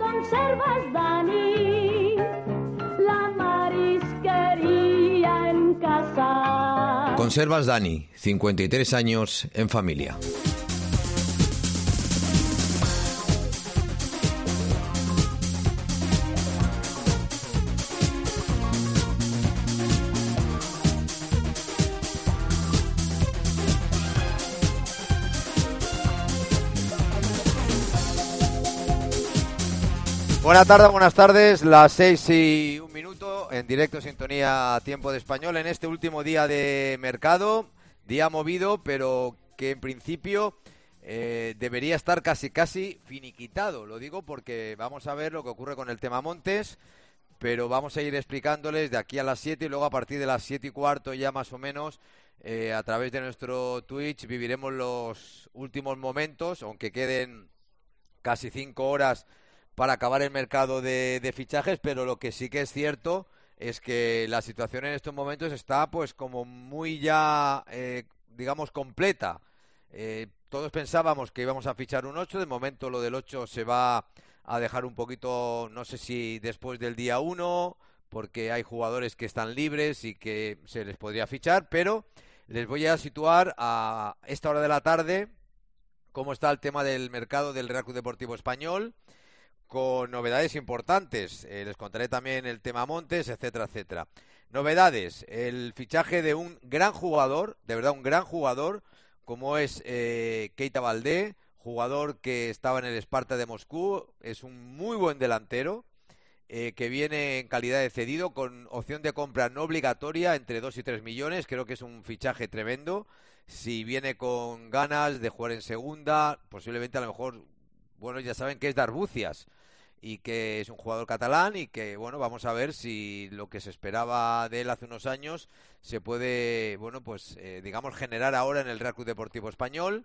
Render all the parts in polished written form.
conservas, Dani, la marisquería en casa. Conservas Dani, 53 años en familia. Buenas tardes, las 6:01, en directo sintonía Tiempo de Español, en este último día de mercado, día movido, pero que en principio debería estar casi finiquitado. Lo digo porque vamos a ver lo que ocurre con el tema Montes, pero vamos a ir explicándoles de aquí a las 7 y luego a partir de las 7:15 ya más o menos, a través de nuestro Twitch viviremos los últimos momentos, aunque queden casi 5 horas para acabar el mercado de fichajes, pero lo que sí que es cierto es que la situación en estos momentos está pues como muy ya, digamos, completa. Todos pensábamos que íbamos a fichar un 8, de momento lo del 8 se va a dejar un poquito, no sé si después del día 1, porque hay jugadores que están libres y que se les podría fichar, pero les voy a situar a esta hora de la tarde cómo está el tema del mercado del Real Club Deportivo Español, con novedades importantes. Les contaré también el tema Montes, etcétera, etcétera. Novedades: el fichaje de un gran jugador, de verdad un gran jugador, como es Keita Baldé, jugador que estaba en el Sparta de Moscú. Es un muy buen delantero, que viene en calidad de cedido con opción de compra no obligatoria entre 2 y 3 millones. Creo que es un fichaje tremendo. Si viene con ganas de jugar en segunda, posiblemente a lo mejor, bueno, ya saben que es de Arbucias y que es un jugador catalán y que, bueno, vamos a ver si lo que se esperaba de él hace unos años se puede, bueno, pues digamos generar ahora en el Real Club Deportivo Español.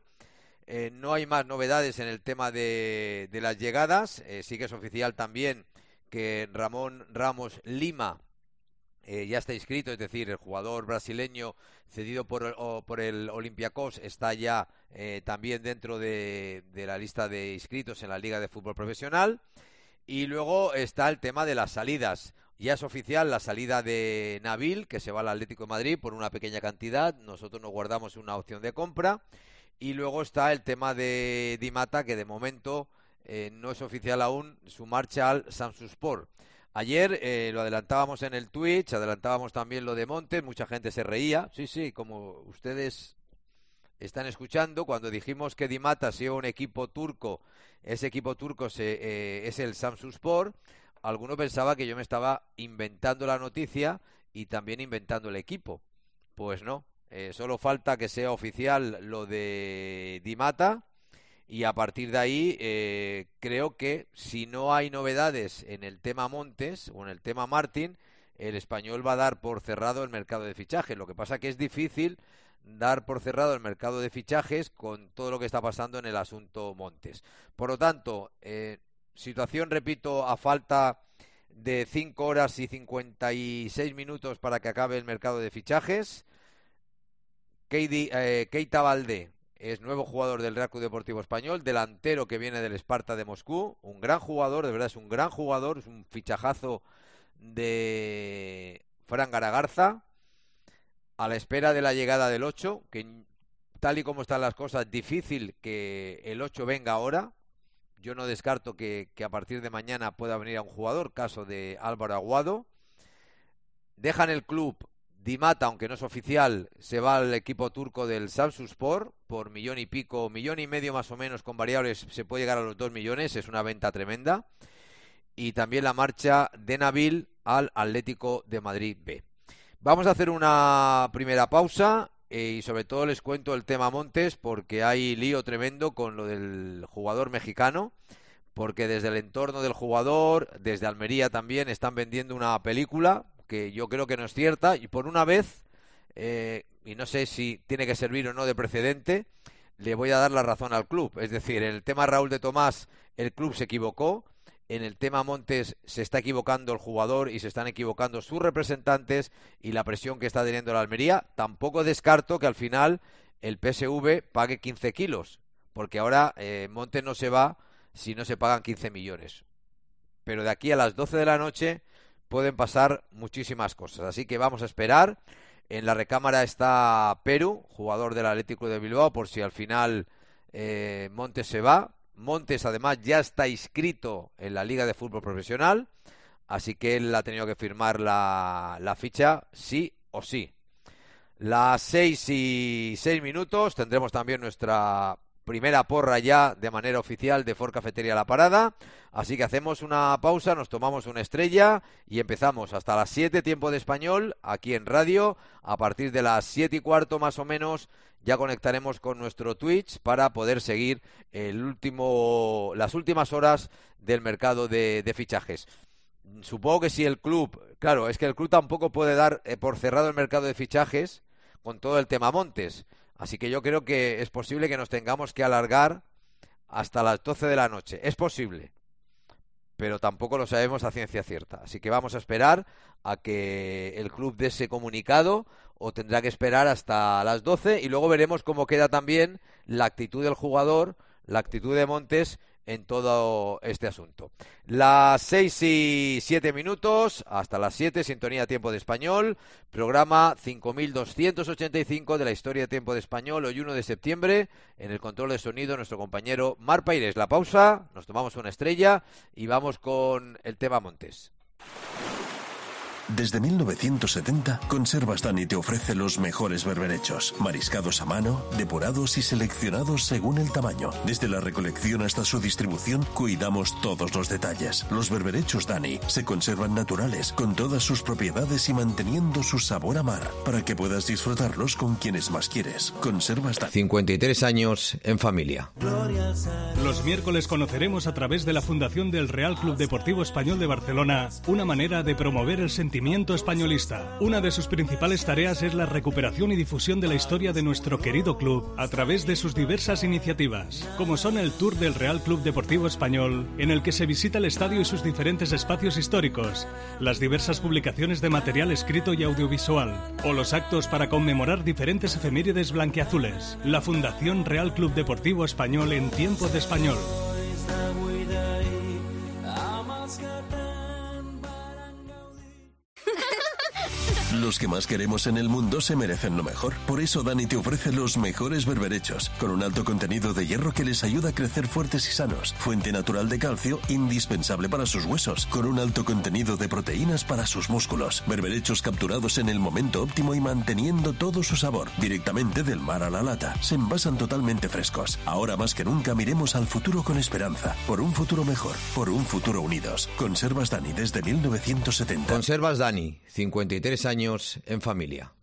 No hay más novedades en el tema de las llegadas. Sí que es oficial también que Ramón Ramos Lima ya está inscrito, es decir, el jugador brasileño cedido por el Olympiacos está ya también dentro de la lista de inscritos en la Liga de Fútbol Profesional. Y luego está el tema de las salidas. Ya es oficial la salida de Nabil, que se va al Atlético de Madrid por una pequeña cantidad. Nosotros nos guardamos una opción de compra. Y luego está el tema de Di Mata, que de momento no es oficial aún su marcha al Samsunspor. Ayer lo adelantábamos en el Twitch, adelantábamos también lo de Montes, mucha gente se reía. Sí, como ustedes están escuchando, cuando dijimos que Di Mata se iba a un equipo turco, ese equipo turco es el Samsunspor, alguno pensaba que yo me estaba inventando la noticia y también inventando el equipo. Pues no, solo falta que sea oficial lo de Di Mata. Y a partir de ahí, creo que si no hay novedades en el tema Montes o en el tema Martín, el Español va a dar por cerrado el mercado de fichajes. Lo que pasa que es difícil dar por cerrado el mercado de fichajes con todo lo que está pasando en el asunto Montes. Por lo tanto, situación, repito, a falta de 5 horas y 56 minutos para que acabe el mercado de fichajes. Keita Baldé es nuevo jugador del Real Club Deportivo Español, delantero que viene del Sparta de Moscú, un gran jugador, de verdad es un gran jugador, es un fichajazo de Fran Garagarza, a la espera de la llegada del 8, que tal y como están las cosas, difícil que el 8 venga ahora. Yo no descarto que a partir de mañana pueda venir a un jugador, caso de Álvaro Aguado. Dejan el club. Di Mata, aunque no es oficial, se va al equipo turco del Samsunspor por millón y pico, millón y medio más o menos, con variables se puede llegar a los 2 millones, es una venta tremenda. Y también la marcha de Nabil al Atlético de Madrid B. Vamos a hacer una primera pausa y sobre todo les cuento el tema Montes, porque hay lío tremendo con lo del jugador mexicano, porque desde el entorno del jugador, desde Almería también, están vendiendo una película que yo creo que no es cierta, y por una vez, y no sé si tiene que servir o no de precedente, le voy a dar la razón al club. Es decir, en el tema Raúl de Tomás, el club se equivocó, en el tema Montes se está equivocando el jugador y se están equivocando sus representantes y la presión que está teniendo la Almería. Tampoco descarto que al final el PSV pague 15 kilos, porque ahora Montes no se va si no se pagan 15 millones. pero de aquí a las 12 de la noche pueden pasar muchísimas cosas. Así que vamos a esperar. En la recámara está Perú, jugador del Atlético de Bilbao, por si al final Montes se va. Montes además ya está inscrito en la Liga de Fútbol Profesional, así que él ha tenido que firmar la ficha sí o sí. Las 6:06 tendremos también nuestra primera porra ya de manera oficial de Ford Cafetería La Parada, así que hacemos una pausa, nos tomamos una estrella y empezamos hasta las 7 tiempo de español aquí en radio. A partir de las 7:15 más o menos ya conectaremos con nuestro Twitch para poder seguir las últimas horas del mercado de fichajes. Supongo que si el club, claro, es que el club tampoco puede dar por cerrado el mercado de fichajes con todo el tema Montes. Así que yo creo que es posible que nos tengamos que alargar hasta las 12 de la noche. Es posible, pero tampoco lo sabemos a ciencia cierta. Así que vamos a esperar a que el club dé ese comunicado, o tendrá que esperar hasta las 12 y luego veremos cómo queda también la actitud del jugador, la actitud de Montes en todo este asunto. Las 6:07, hasta las 7, sintonía Tiempo de Español, programa 5285 de la historia de Tiempo de Español, hoy 1 de septiembre, en el control de sonido nuestro compañero Mar Paires. La pausa, nos tomamos una estrella y vamos con el tema Montes. Desde 1970, Conservas Dani te ofrece los mejores berberechos, mariscados a mano, depurados y seleccionados según el tamaño. Desde la recolección hasta su distribución, cuidamos todos los detalles. Los berberechos Dani se conservan naturales, con todas sus propiedades y manteniendo su sabor a mar, para que puedas disfrutarlos con quienes más quieres. Conservas Dani. 53 años en familia. Los miércoles conoceremos a través de la Fundación del Real Club Deportivo Español de Barcelona una manera de promover el sentimiento españolista. Una de sus principales tareas es la recuperación y difusión de la historia de nuestro querido club a través de sus diversas iniciativas, como son el Tour del Real Club Deportivo Español, en el que se visita el estadio y sus diferentes espacios históricos, las diversas publicaciones de material escrito y audiovisual, o los actos para conmemorar diferentes efemérides blanquiazules. La Fundación Real Club Deportivo Español en Tiempo de Español. Los que más queremos en el mundo se merecen lo mejor. Por eso Dani te ofrece los mejores berberechos, con un alto contenido de hierro que les ayuda a crecer fuertes y sanos, fuente natural de calcio indispensable para sus huesos, con un alto contenido de proteínas para sus músculos. Berberechos capturados en el momento óptimo y manteniendo todo su sabor, directamente del mar a la lata. Se envasan totalmente frescos. Ahora más que nunca miremos al futuro con esperanza, por un futuro mejor, por un futuro unidos. Conservas Dani desde 1970. Conservas Dani, 53 años en familia.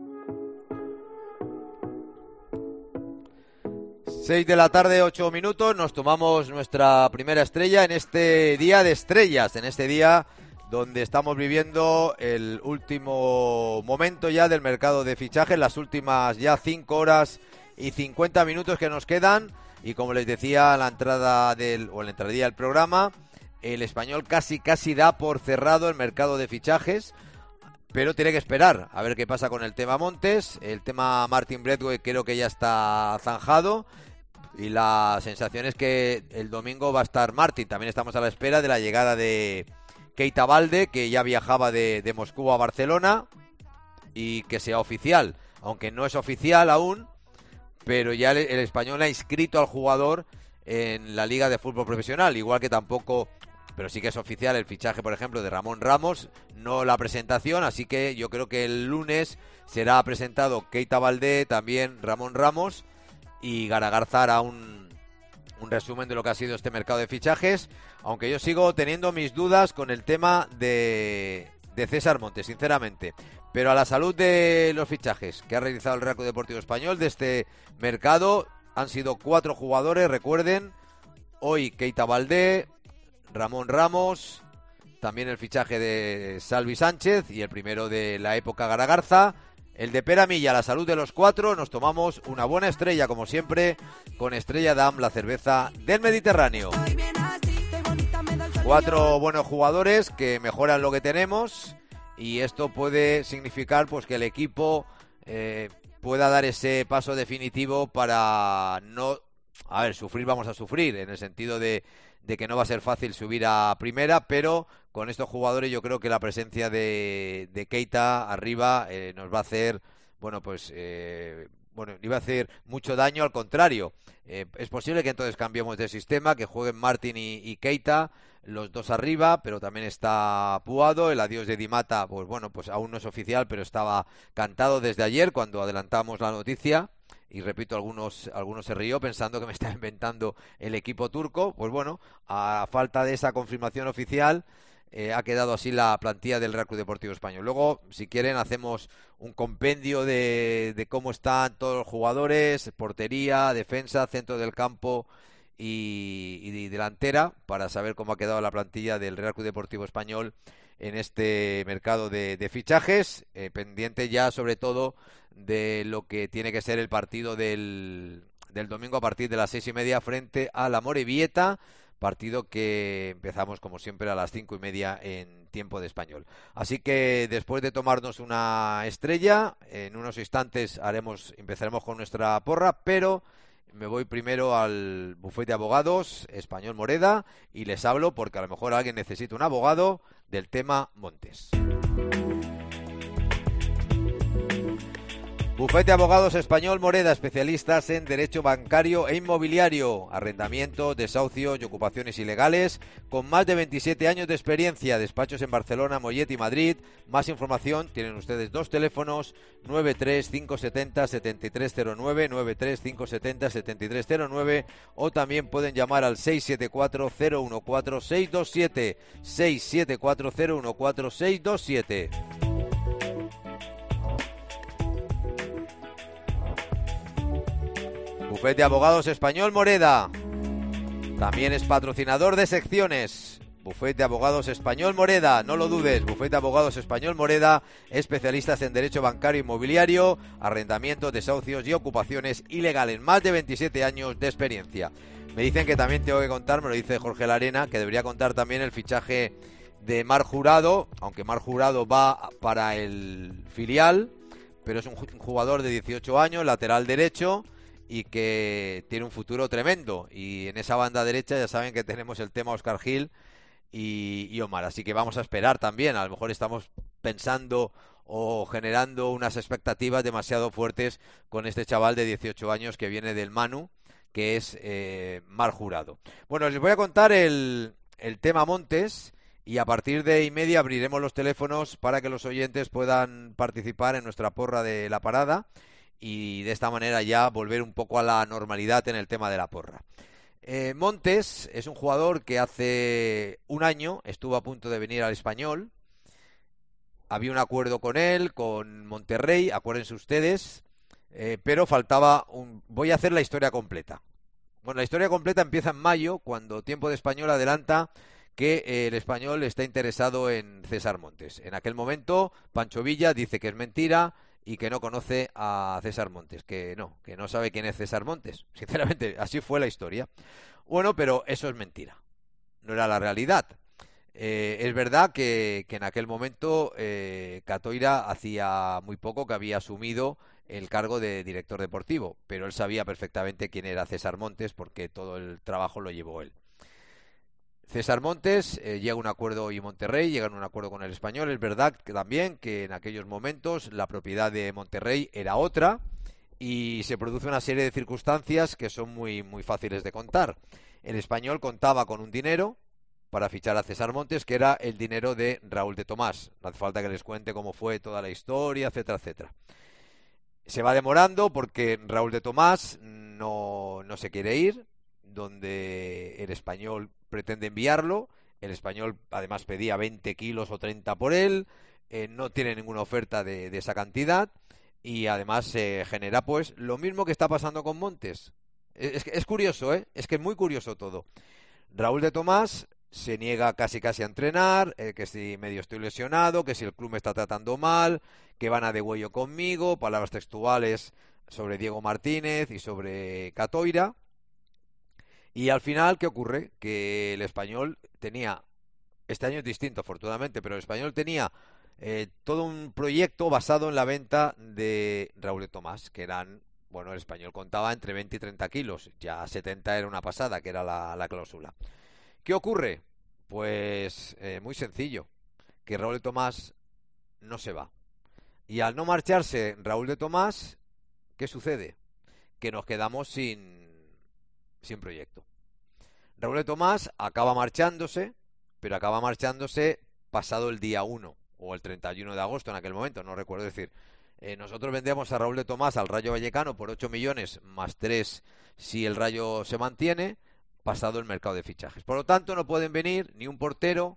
6 de la tarde, 8 minutos, nos tomamos nuestra primera estrella en este día de estrellas, en este día donde estamos viviendo el último momento ya del mercado de fichajes, las últimas ya 5 horas y 50 minutos que nos quedan, y como les decía en la entradilla del programa, el Español casi da por cerrado el mercado de fichajes, pero tiene que esperar a ver qué pasa con el tema Montes. El tema Martin Braithwaite creo que ya está zanjado, y la sensación es que el domingo va a estar Martin. También estamos a la espera de la llegada de Keita Balde, que ya viajaba de Moscú a Barcelona, y que sea oficial, aunque no es oficial aún, pero ya el Español ha inscrito al jugador en la Liga de Fútbol Profesional, igual que tampoco... Pero sí que es oficial el fichaje, por ejemplo, de Ramón Ramos, no la presentación, así que yo creo que el lunes será presentado Keita Balde, también Ramón Ramos, y Garagarza hará un resumen de lo que ha sido este mercado de fichajes, aunque yo sigo teniendo mis dudas con el tema de César Montes, sinceramente. Pero a la salud de los fichajes que ha realizado el Real Club Deportivo Español de este mercado, han sido 4 jugadores, recuerden, hoy Keita Balde, Ramón Ramos, también el fichaje de Salvi Sánchez y el primero de la época Garagarza, el de Pere Milla. A la salud de los 4 nos tomamos una buena estrella, como siempre, con Estrella Damm, la cerveza del Mediterráneo. 4 buenos jugadores que mejoran lo que tenemos, y esto puede significar pues que el equipo pueda dar ese paso definitivo para no a ver, sufrir vamos a sufrir, en el sentido de que no va a ser fácil subir a primera, pero con estos jugadores yo creo que la presencia de Keita arriba nos va a hacer, bueno, pues, bueno, iba a hacer mucho daño, al contrario. Es posible que entonces cambiemos de sistema, que jueguen Martin y Keita, los dos arriba, pero también está Puado. El adiós de Di Mata, pues bueno, pues aún no es oficial, pero estaba cantado desde ayer cuando adelantamos la noticia. Y repito, algunos se rió pensando que me estaba inventando el equipo turco. Pues bueno, a falta de esa confirmación oficial, ha quedado así la plantilla del Real Club Deportivo Español. Luego, si quieren, hacemos un compendio de cómo están todos los jugadores, portería, defensa, centro del campo y delantera, para saber cómo ha quedado la plantilla del Real Club Deportivo Español en este mercado de fichajes, pendiente ya sobre todo de lo que tiene que ser el partido del domingo a partir de las 6:30 frente a la Morevieta, partido que empezamos como siempre a las 5:30 en tiempo de español. Así que después de tomarnos una estrella, en unos instantes empezaremos con nuestra porra, pero me voy primero al bufete de abogados Español Moreda y les hablo porque a lo mejor alguien necesita un abogado del tema Montes. Bufete de Abogados Español Moreda, especialistas en derecho bancario e inmobiliario, arrendamiento, desahucios y ocupaciones ilegales, con más de 27 años de experiencia, despachos en Barcelona, Mollet y Madrid. Más información, tienen ustedes dos teléfonos, 93570-7309, 93570-7309, o también pueden llamar al 674-014-627, 674-014-627. Bufete de Abogados Español Moreda. También es patrocinador de secciones. Bufete de Abogados Español Moreda, no lo dudes. Bufete de Abogados Español Moreda, especialistas en derecho bancario inmobiliario, arrendamientos, desahucios y ocupaciones ilegales. Más de 27 años de experiencia. Me dicen que también tengo que contar, me lo dice Jorge Larena, que debería contar también el fichaje de Marc Jurado, aunque Marc Jurado va para el filial, pero es un jugador de 18 años, lateral derecho, y que tiene un futuro tremendo. Y en esa banda derecha ya saben que tenemos el tema Óscar Gil y Omar. Así que vamos a esperar también. A lo mejor estamos pensando o generando unas expectativas demasiado fuertes con este chaval de 18 años que viene del Manu, que es Marc Jurado. Bueno, les voy a contar el tema Montes y a partir de 1:30 abriremos los teléfonos para que los oyentes puedan participar en nuestra porra de la parada y de esta manera ya volver un poco a la normalidad en el tema de la porra. Montes es un jugador que hace un año estuvo a punto de venir al Español. Había un acuerdo con él, con Monterrey, acuérdense ustedes, pero faltaba voy a hacer la historia completa. Bueno, la historia completa empieza en mayo, cuando Tiempo de Español adelanta que el Español está interesado en César Montes. En aquel momento, Pancho Villa dice que es mentira y que no conoce a César Montes, que no sabe quién es César Montes. Sinceramente, así fue la historia. Bueno, pero eso es mentira, no era la realidad. Es verdad que en aquel momento Catoira hacía muy poco que había asumido el cargo de director deportivo, pero él sabía perfectamente quién era César Montes porque todo el trabajo lo llevó él. César Montes llega a un acuerdo y Monterrey llega a un acuerdo con el Español. Es verdad que también que en aquellos momentos la propiedad de Monterrey era otra y se produce una serie de circunstancias que son muy, muy fáciles de contar. El Español contaba con un dinero para fichar a César Montes, que era el dinero de Raúl de Tomás. No hace falta que les cuente cómo fue toda la historia, etcétera, etcétera. Se va demorando porque Raúl de Tomás no se quiere ir, donde el Español pretende enviarlo. El Español además pedía 20 kilos o 30 por él, no tiene ninguna oferta de esa cantidad y además se genera pues lo mismo que está pasando con Montes. Es curioso, es que es muy curioso todo. Raúl de Tomás se niega casi a entrenar, que si medio estoy lesionado, que si el club me está tratando mal, que van a degüello conmigo, palabras textuales sobre Diego Martínez y sobre Catoira. Y al final, ¿qué ocurre? Que el Español tenía, este año es distinto afortunadamente, pero el Español tenía todo un proyecto basado en la venta de Raúl de Tomás, que eran Bueno, el Español contaba entre 20 y 30 kilos, ya 70 era una pasada, que era la cláusula. ¿Qué ocurre? Pues muy sencillo, que Raúl de Tomás no se va. Y al no marcharse Raúl de Tomás, ¿qué sucede? Que nos quedamos sin proyecto. Raúl de Tomás acaba marchándose, pero acaba marchándose pasado el día 1 o el 31 de agosto en aquel momento, no recuerdo decir. Nosotros vendemos a Raúl de Tomás al Rayo Vallecano por 8 millones más 3 si el Rayo se mantiene, pasado el mercado de fichajes. Por lo tanto, no pueden venir ni un portero,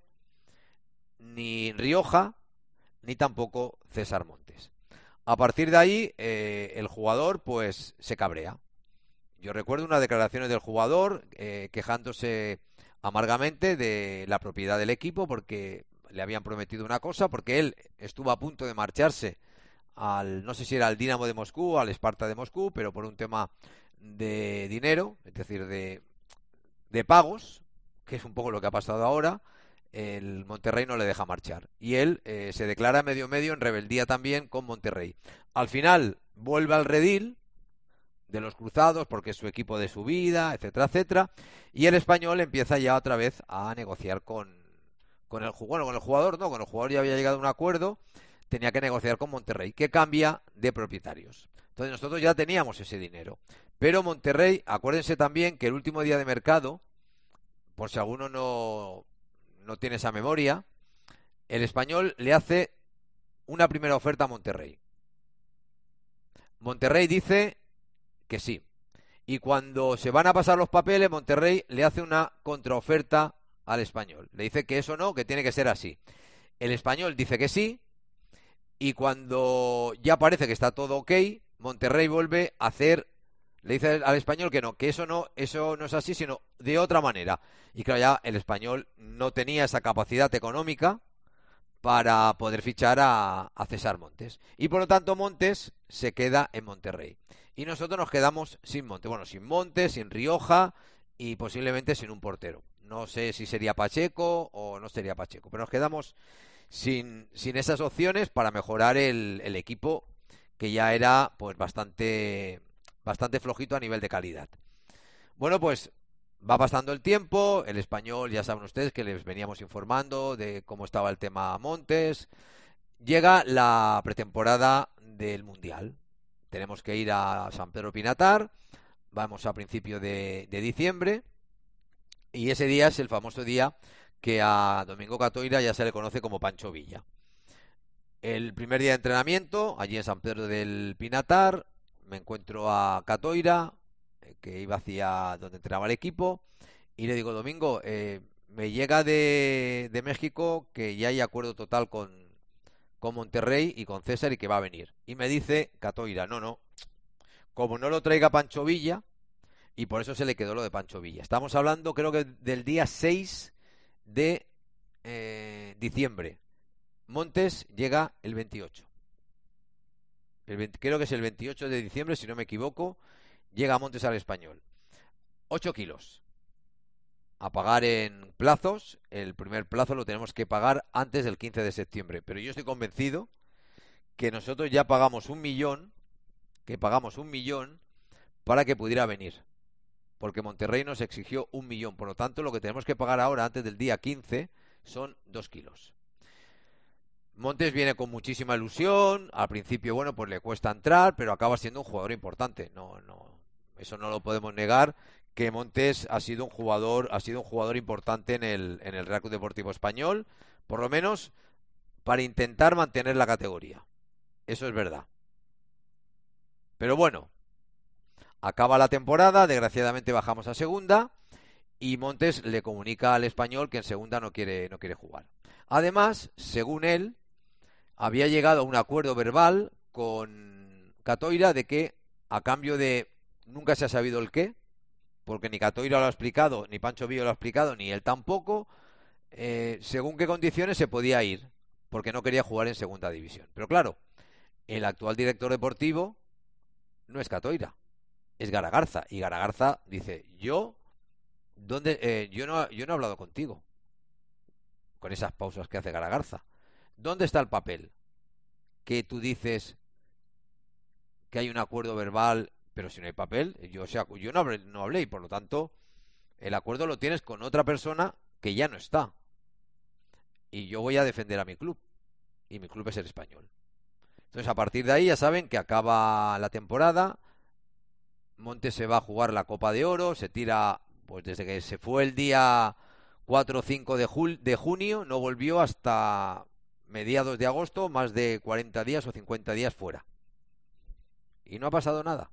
ni Rioja, ni tampoco César Montes. A partir de ahí, el jugador pues se cabrea. Yo recuerdo unas declaraciones del jugador quejándose amargamente de la propiedad del equipo porque le habían prometido una cosa, porque él estuvo a punto de marcharse no sé si era al Dinamo de Moscú o al Sparta de Moscú, pero por un tema de dinero, es decir, de pagos, que es un poco lo que ha pasado ahora, el Monterrey no le deja marchar. Y él se declara medio en rebeldía también con Monterrey. Al final vuelve al redil de los cruzados porque es su equipo de su vida, etcétera, etcétera. Y el Español empieza ya otra vez a negociar con el jugador. No, con el jugador ya había llegado a un acuerdo. Tenía que negociar con Monterrey, que cambia de propietarios. Entonces nosotros ya teníamos ese dinero. Pero Monterrey, acuérdense también que el último día de mercado, por si alguno no tiene esa memoria, el Español le hace una primera oferta a Monterrey. Monterrey dice que sí. Y cuando se van a pasar los papeles, Monterrey le hace una contraoferta al Español. Le dice que eso no, que tiene que ser así. El Español dice que sí. Y cuando ya parece que está todo ok, Monterrey vuelve a hacer, le dice al Español que no, que eso no es así, sino de otra manera. Y claro, ya el Español no tenía esa capacidad económica para poder fichar a César Montes. Y por lo tanto Montes se queda en Monterrey. Y nosotros nos quedamos sin Montes. Bueno, sin Montes, sin Rioja y posiblemente sin un portero. No sé si sería Pacheco o no sería Pacheco, pero nos quedamos sin esas opciones para mejorar el equipo, que ya era pues bastante flojito a nivel de calidad. Bueno, pues va pasando el tiempo, el Español, ya saben ustedes que les veníamos informando de cómo estaba el tema Montes. Llega la pretemporada del Mundial. Tenemos que ir a San Pedro Pinatar, vamos a principio de diciembre, y ese día es el famoso día que a Domingo Catoira ya se le conoce como Pancho Villa. El primer día de entrenamiento, allí en San Pedro del Pinatar, me encuentro a Catoira, que iba hacia donde entrenaba el equipo, y le digo: Domingo, me llega de México que ya hay acuerdo total con Monterrey y con César y que va a venir. Y me dice Catoira: no, como no lo traiga Pancho Villa, y por eso se le quedó lo de Pancho Villa. Estamos hablando, creo que del día 6 de diciembre. Montes llega el 28. Creo que es el 28 de diciembre, si no me equivoco. Llega Montes al Español. 8 kilos. A pagar en plazos. El primer plazo lo tenemos que pagar antes del 15 de septiembre. Pero yo estoy convencido que nosotros ya pagamos 1 millón. Que pagamos 1 millón para que pudiera venir. Porque Monterrey nos exigió 1 millón. Por lo tanto, lo que tenemos que pagar ahora antes del día 15 son 2 kilos. Montes viene con muchísima ilusión. Al principio, bueno, pues le cuesta entrar, pero acaba siendo un jugador importante. No, eso no lo podemos negar, que Montes ha sido un jugador importante en el Real Club Deportivo Español, por lo menos para intentar mantener la categoría. Eso es verdad. Pero bueno, acaba la temporada, desgraciadamente bajamos a segunda y Montes le comunica al Español que en segunda no quiere jugar. Además, según él, había llegado a un acuerdo verbal con Catoira de que, a cambio de, nunca se ha sabido el qué, porque ni Catoira lo ha explicado, ni Pancho Villa lo ha explicado, ni él tampoco, según qué condiciones se podía ir, porque no quería jugar en segunda división. Pero claro, el actual director deportivo no es Catoira, es Garagarza, y Garagarza dice: yo no he hablado contigo, con esas pausas que hace Garagarza. ¿Dónde está el papel que tú dices que hay un acuerdo verbal Pero si no hay papel, yo no hablé y por lo tanto el acuerdo lo tienes con otra persona que ya no está. Y yo voy a defender a mi club. Y mi club es el Español. Entonces, a partir de ahí ya saben que acaba la temporada. Montes se va a jugar la Copa de Oro. Se tira, pues desde que se fue el día 4 o 5 de junio, no volvió hasta mediados de agosto, más de 40 días o 50 días fuera. Y no ha pasado nada.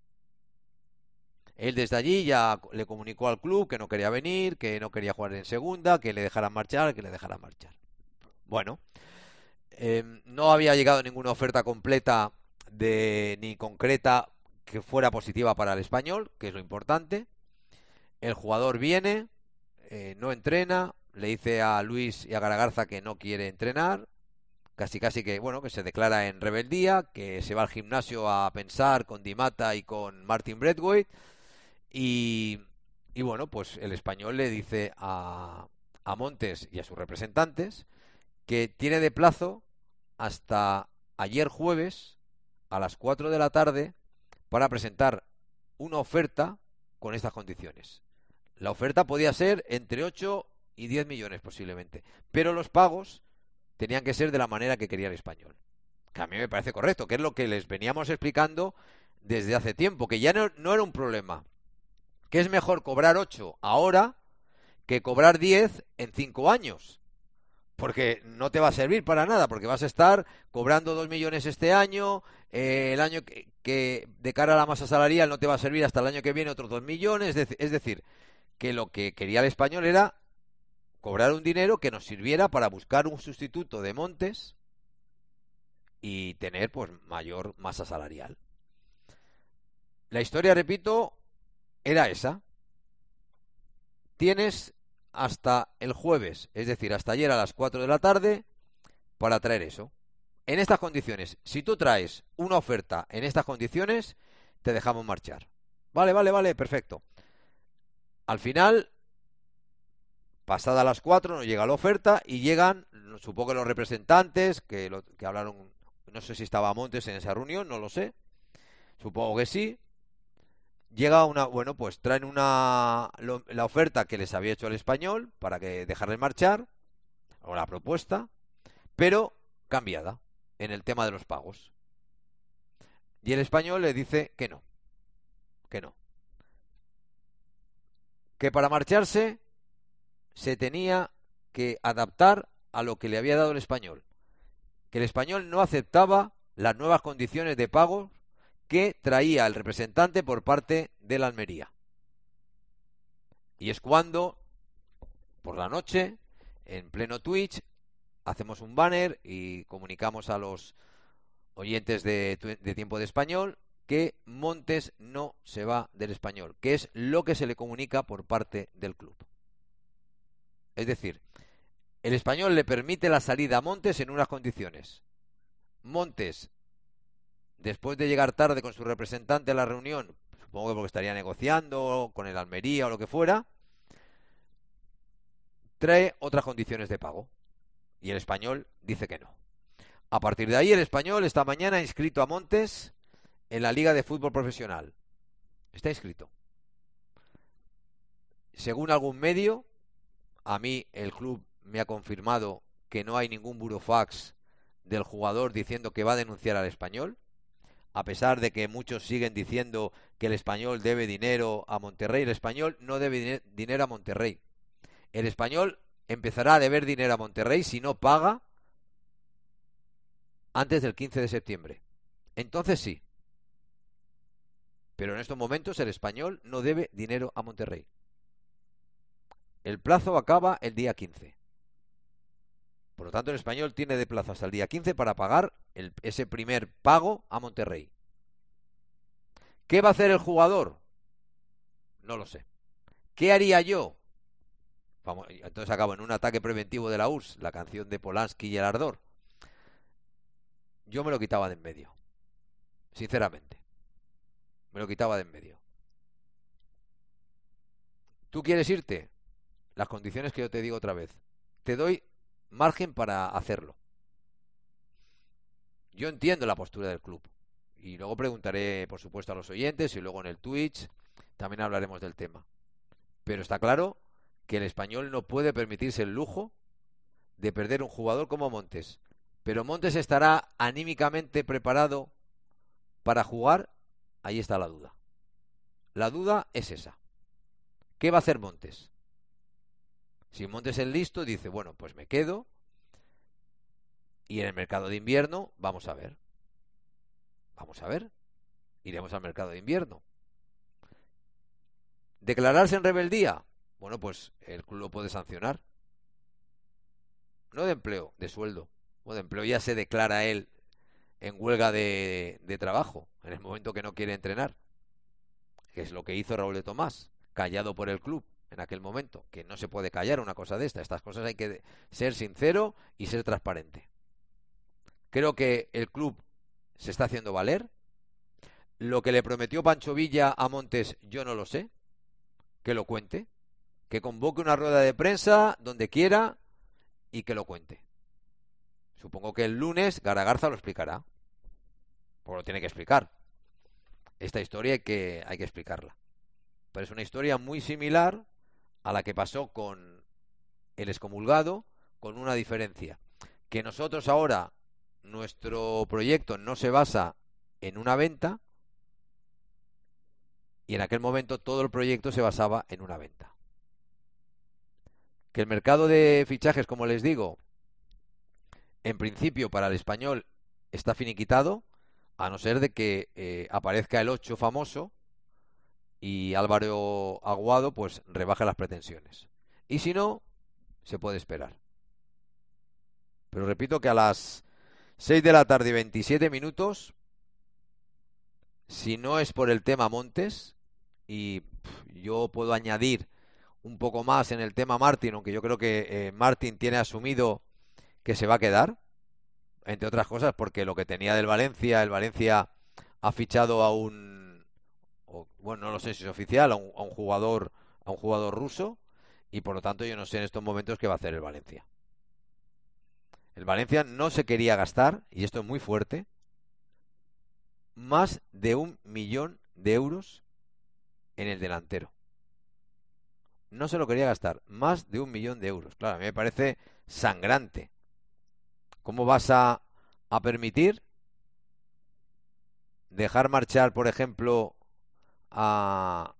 Él desde allí ya le comunicó al club que no quería venir, que no quería jugar en segunda, que le dejaran marchar, que le dejaran marchar. Bueno, no había llegado ninguna oferta completa ni concreta que fuera positiva para el Español, que es lo importante. El jugador viene, no entrena, le dice a Luis y a Garagarza que no quiere entrenar, casi que bueno, que se declara en rebeldía, que se va al gimnasio a pensar con Di Mata y con Martin Braithwaite. Y bueno, pues el Español le dice a Montes y a sus representantes que tiene de plazo hasta ayer jueves a las 4 de la tarde para presentar una oferta con estas condiciones. La oferta podía ser entre 8 y 10 millones posiblemente, pero los pagos tenían que ser de la manera que quería el Español, que a mí me parece correcto, que es lo que les veníamos explicando desde hace tiempo, que ya no era un problema, que es mejor cobrar 8 ahora que cobrar 10 en 5 años, porque no te va a servir para nada, porque vas a estar cobrando 2 millones este año, el año que de cara a la masa salarial no te va a servir hasta el año que viene otros 2 millones, es decir, que lo que quería el Español era cobrar un dinero que nos sirviera para buscar un sustituto de Montes y tener pues mayor masa salarial. La historia, repito, era esa. Tienes hasta el jueves, es decir, hasta ayer a las 4 de la tarde, para traer eso. En estas condiciones, si tú traes una oferta en estas condiciones, te dejamos marchar. Vale, perfecto. Al final, pasada las 4, no llega la oferta y llegan, supongo que los representantes, que hablaron, no sé si estaba Montes en esa reunión, no lo sé, supongo que sí. Llega pues traen la oferta que les había hecho el Español para que dejarles marchar, o la propuesta, pero cambiada en el tema de los pagos. Y el Español le dice que no. Que para marcharse se tenía que adaptar a lo que le había dado el Español. Que el Español no aceptaba las nuevas condiciones de pago que traía el representante por parte de la Almería. Y es cuando, por la noche, en pleno Twitch, hacemos un banner y comunicamos a los oyentes de Tiempo de Español que Montes no se va del Español, que es lo que se le comunica por parte del club. Es decir, el Español le permite la salida a Montes en unas condiciones. Montes, después de llegar tarde con su representante a la reunión, supongo que porque estaría negociando con el Almería o lo que fuera, trae otras condiciones de pago. Y el Español dice que no. A partir de ahí, el Español esta mañana ha inscrito a Montes en la Liga de Fútbol Profesional. Está inscrito. Según algún medio, a mí el club me ha confirmado que no hay ningún burofax del jugador diciendo que va a denunciar al Español, a pesar de que muchos siguen diciendo que el Español debe dinero a Monterrey. El Español no debe dinero a Monterrey. El Español empezará a deber dinero a Monterrey si no paga antes del 15 de septiembre. Entonces sí. Pero en estos momentos el Español no debe dinero a Monterrey. El plazo acaba el día 15. Por lo tanto, el Español tiene de plazo hasta el día 15 para pagar ese primer pago a Monterrey. ¿Qué va a hacer el jugador? No lo sé. ¿Qué haría yo? Vamos, entonces acabo en un ataque preventivo de la URSS, la canción de Polanski y El Ardor. Yo me lo quitaba de en medio. Sinceramente. Me lo quitaba de en medio. ¿Tú quieres irte? Las condiciones que yo te digo otra vez. Te doy margen para hacerlo. Yo entiendo la postura del club. Y luego preguntaré, por supuesto, a los oyentes y luego en el Twitch también hablaremos del tema. Pero está claro que el Español no puede permitirse el lujo de perder un jugador como Montes. Pero Montes estará anímicamente preparado para jugar. Ahí está la duda. La duda es esa. ¿Qué va a hacer Montes? Si Montes es listo, dice, bueno, pues me quedo. Y en el mercado de invierno, vamos a ver. Vamos a ver. Iremos al mercado de invierno. ¿Declararse en rebeldía? Bueno, pues el club lo puede sancionar. No de empleo, de sueldo. O de empleo ya se declara él en huelga de trabajo, en el momento que no quiere entrenar. Que es lo que hizo Raúl de Tomás, callado por el club en aquel momento. Que no se puede callar una cosa de esta. Estas cosas hay que ser sincero y ser transparente. Creo que el club se está haciendo valer. Lo que le prometió Pancho Villa a Montes, yo no lo sé. Que lo cuente. Que convoque una rueda de prensa donde quiera y que lo cuente. Supongo que el lunes Garagarza lo explicará. Pues lo tiene que explicar. Esta historia hay que explicarla. Pero es una historia muy similar a la que pasó con el excomulgado, con una diferencia. Que nosotros ahora, nuestro proyecto no se basa en una venta, y en aquel momento todo el proyecto se basaba en una venta. Que el mercado de fichajes, como les digo, en principio para el Español está finiquitado, a no ser de que aparezca el 8 famoso y Álvaro Aguado pues rebaje las pretensiones. Y si no, se puede esperar. Pero repito que a las 6 de la tarde y 27 minutos, si no es por el tema Montes, y yo puedo añadir un poco más en el tema Martín, aunque yo creo que Martín tiene asumido que se va a quedar, entre otras cosas porque lo que tenía del Valencia, el Valencia ha fichado a bueno, no lo sé si es oficial, a un jugador ruso, y por lo tanto yo no sé en estos momentos qué va a hacer el Valencia. El Valencia no se quería gastar, y esto es muy fuerte, más de 1 millón de euros en el delantero. No se lo quería gastar, más de 1 millón de euros. Claro, a mí me parece sangrante. ¿Cómo vas a permitir dejar marchar, por ejemplo, a...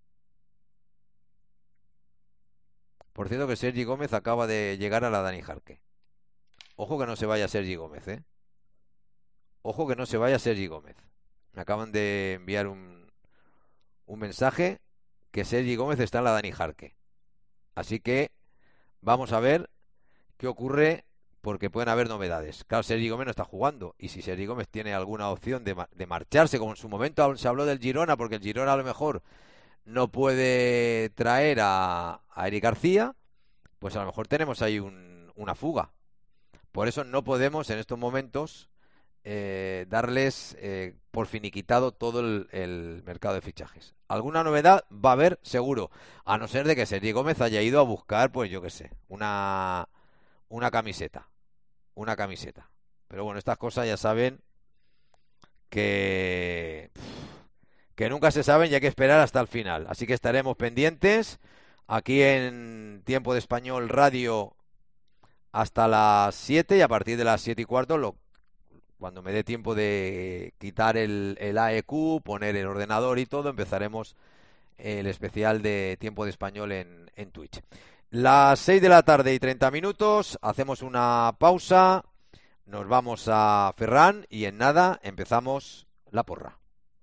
Por cierto que Sergi Gómez acaba de llegar a la Dani Jarque. Ojo que no se vaya Sergi Gómez, ¿eh? Ojo que no se vaya Sergi Gómez. Me acaban de enviar un mensaje que Sergi Gómez está en la Dani Jarque. Así que vamos a ver qué ocurre, porque pueden haber novedades. Claro, Sergi Gómez no está jugando, y si Sergi Gómez tiene alguna opción de marcharse, como en su momento se habló del Girona, porque el Girona a lo mejor no puede traer a Eric García, pues a lo mejor tenemos ahí una fuga. Por eso no podemos en estos momentos darles por finiquitado todo el mercado de fichajes. Alguna novedad va a haber seguro, a no ser de que Sergi Gómez haya ido a buscar, pues yo qué sé, una camiseta. Pero bueno, estas cosas ya saben que nunca se saben y hay que esperar hasta el final. Así que estaremos pendientes aquí en Tiempo de Español Radio hasta las 7, y a partir de las 7:15, cuando me dé tiempo de quitar el AEQ, poner el ordenador y todo, empezaremos el especial de Tiempo de Español en Twitch. Las 6 de la tarde y 30 minutos, hacemos una pausa, nos vamos a Ferran y en nada empezamos la porra.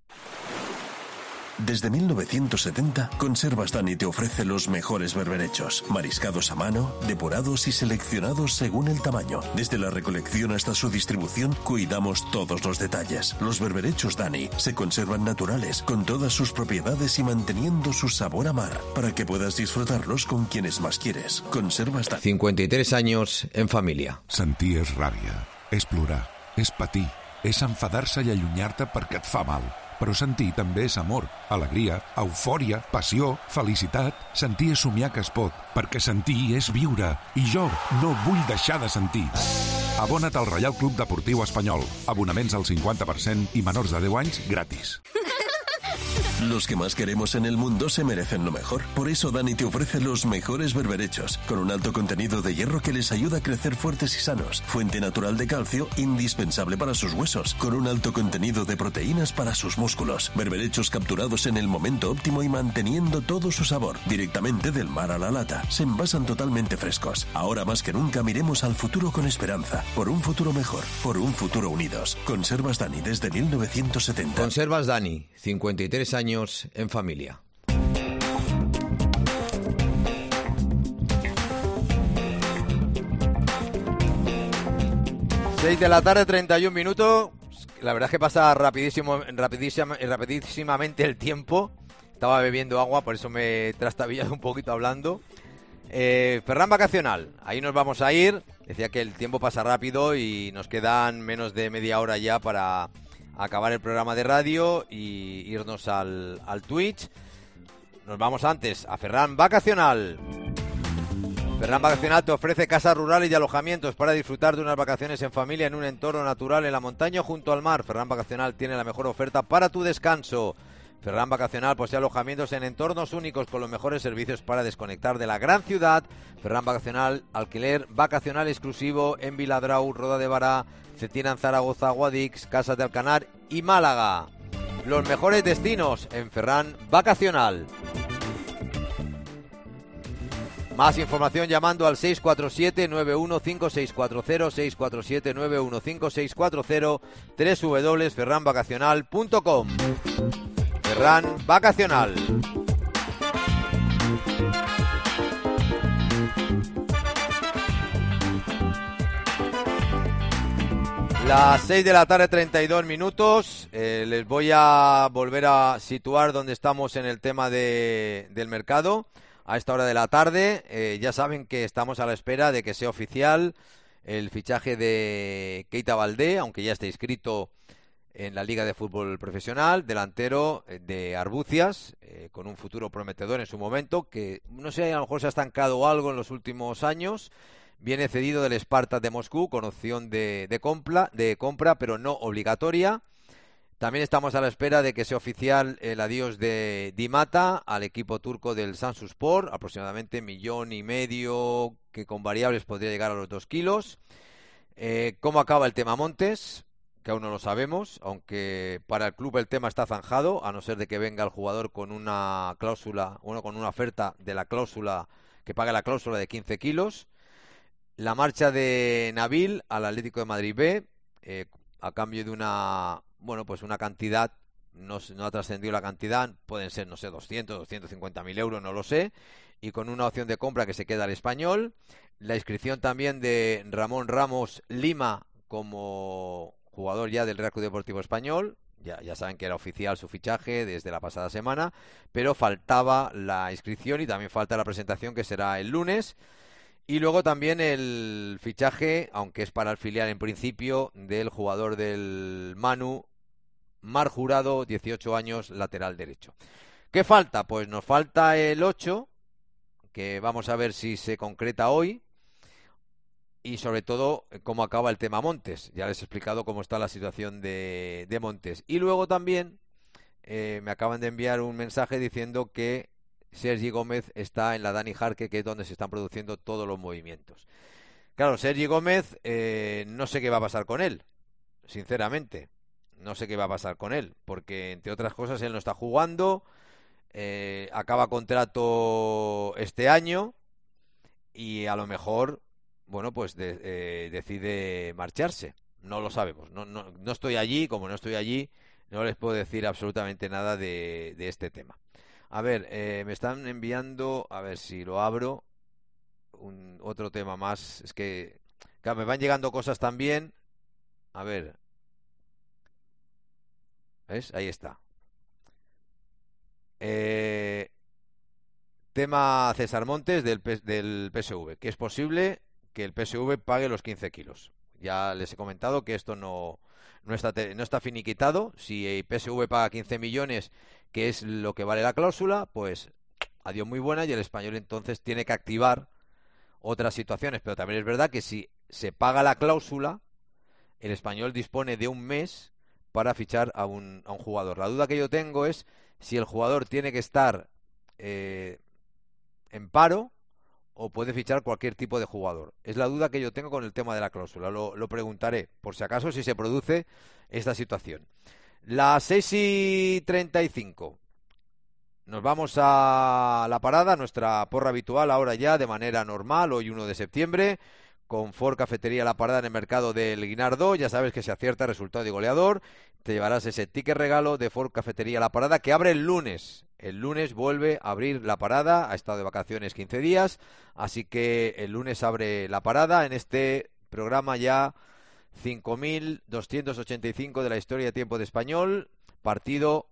Desde 1970, Conservas Dani te ofrece los mejores berberechos, mariscados a mano, depurados y seleccionados según el tamaño. Desde la recolección hasta su distribución, cuidamos todos los detalles. Los berberechos Dani se conservan naturales, con todas sus propiedades y manteniendo su sabor a mar, para que puedas disfrutarlos con quienes más quieres. Conservas Dani. 53 años en familia. Sentir és ràbia, és plorar, és patir, és enfadar-se i allunyar-te perquè et fa mal. Però sentir també és amor, alegria, eufòria, passió, felicitat. Sentir és somiar que es pot, perquè sentir és viure. I jo no vull deixar de sentir. Abona't al Reial Club Deportiu Espanyol. Abonaments al 50% i menors de 10 anys gratis. Los que más queremos en el mundo se merecen lo mejor. Por eso Dani te ofrece los mejores berberechos, con un alto contenido de hierro que les ayuda a crecer fuertes y sanos. Fuente natural de calcio, indispensable para sus huesos, con un alto contenido de proteínas para sus músculos. Berberechos capturados en el momento óptimo y manteniendo todo su sabor, directamente del mar a la lata. Se envasan totalmente frescos. Ahora más que nunca miremos al futuro con esperanza. Por un futuro mejor, por un futuro unidos. Conservas Dani desde 1970. Conservas Dani, 53 años en familia. Seis de la tarde, 31 minutos. La verdad es que pasa rapidísimamente el tiempo. Estaba bebiendo agua, por eso me he trastabillado un poquito hablando. Ferran Vacacional, ahí nos vamos a ir. Decía que el tiempo pasa rápido y nos quedan menos de media hora ya para acabar el programa de radio y irnos al Twitch. Nos vamos antes a Ferran Vacacional. Ferran Vacacional te ofrece casas rurales y alojamientos para disfrutar de unas vacaciones en familia en un entorno natural en la montaña junto al mar. Ferran Vacacional tiene la mejor oferta para tu descanso. Ferran Vacacional posee alojamientos en entornos únicos con los mejores servicios para desconectar de la gran ciudad. Ferran Vacacional, alquiler vacacional exclusivo en Viladrau, Roda de Bará, Cetina en Zaragoza, Guadix, Casas de Alcanar y Málaga. Los mejores destinos en Ferran Vacacional. Más información llamando al 647-915640, 647-915640, www.ferranvacacional.com. Ferran Vacacional. Las 6 de la tarde, 32 minutos. Les voy a volver a situar donde estamos en el tema del mercado. A esta hora de la tarde, ya saben que estamos a la espera de que sea oficial el fichaje de Keita Baldé, aunque ya está inscrito en la Liga de Fútbol Profesional, delantero de Arbucias, con un futuro prometedor en su momento, que no sé, a lo mejor se ha estancado algo en los últimos años. Viene cedido del Spartak de Moscú con opción de compra, pero no obligatoria. También estamos a la espera de que sea oficial el adiós de Di Mata al equipo turco del Samsunspor, aproximadamente 1,5 millones, que con variables podría llegar a los 2 kilos. ¿Cómo acaba el tema Montes? Que aún no lo sabemos, aunque para el club el tema está zanjado, a no ser de que venga el jugador con una cláusula, con una oferta de la cláusula, que pague la cláusula de 15 kilos. La marcha de Nabil al Atlético de Madrid B, a cambio de una cantidad, no ha trascendido la cantidad, pueden ser, 250.000 euros, no lo sé, y con una opción de compra que se queda al Español. La inscripción también de Ramón Ramos Lima como jugador ya del Real Club Deportivo Español. Ya saben que era oficial su fichaje desde la pasada semana, pero faltaba la inscripción y también falta la presentación, que será el lunes. Y luego también el fichaje, aunque es para el filial en principio, del jugador del Manu, Mar Jurado, 18 años, lateral derecho. ¿Qué falta? Pues nos falta el 8, que vamos a ver si se concreta hoy, y sobre todo cómo acaba el tema Montes. Ya les he explicado cómo está la situación de Montes. Y luego también me acaban de enviar un mensaje diciendo que Sergi Gómez está en la Dani Jarque, que es donde se están produciendo todos los movimientos. Claro, Sergi Gómez, no sé qué va a pasar con él, sinceramente. No sé qué va a pasar con él, porque entre otras cosas él no está jugando, acaba contrato este año y a lo mejor, decide marcharse. No lo sabemos, no estoy allí, como no estoy allí, no les puedo decir absolutamente nada de este tema. A ver, me están enviando, a ver si lo abro, otro tema más. Es que, claro, me van llegando cosas también. A ver, ¿ves? Ahí está. Tema César Montes del PSV, que es posible que el PSV pague los 15 kilos. Ya les he comentado que esto no está finiquitado. Si el PSV paga 15 millones, que es lo que vale la cláusula, pues adiós muy buena, y el Español entonces tiene que activar otras situaciones. Pero también es verdad que si se paga la cláusula, el Español dispone de un mes para fichar a un jugador. La duda que yo tengo es si el jugador tiene que estar en paro o puede fichar cualquier tipo de jugador. Es la duda que yo tengo con el tema de la cláusula. Lo preguntaré, por si acaso, si se produce esta situación. Las 6:35. Nos vamos a la parada, nuestra porra habitual, ahora ya de manera normal, hoy 1 de septiembre, con Ford Cafetería La Parada en el mercado del Guinardó. Ya sabes que si acierta resultado y goleador, te llevarás ese ticket regalo de Ford Cafetería La Parada, que abre el lunes. El lunes vuelve a abrir La Parada, ha estado de vacaciones 15 días, así que el lunes abre La Parada en este programa ya 5.285 de la historia de tiempo de Español, partido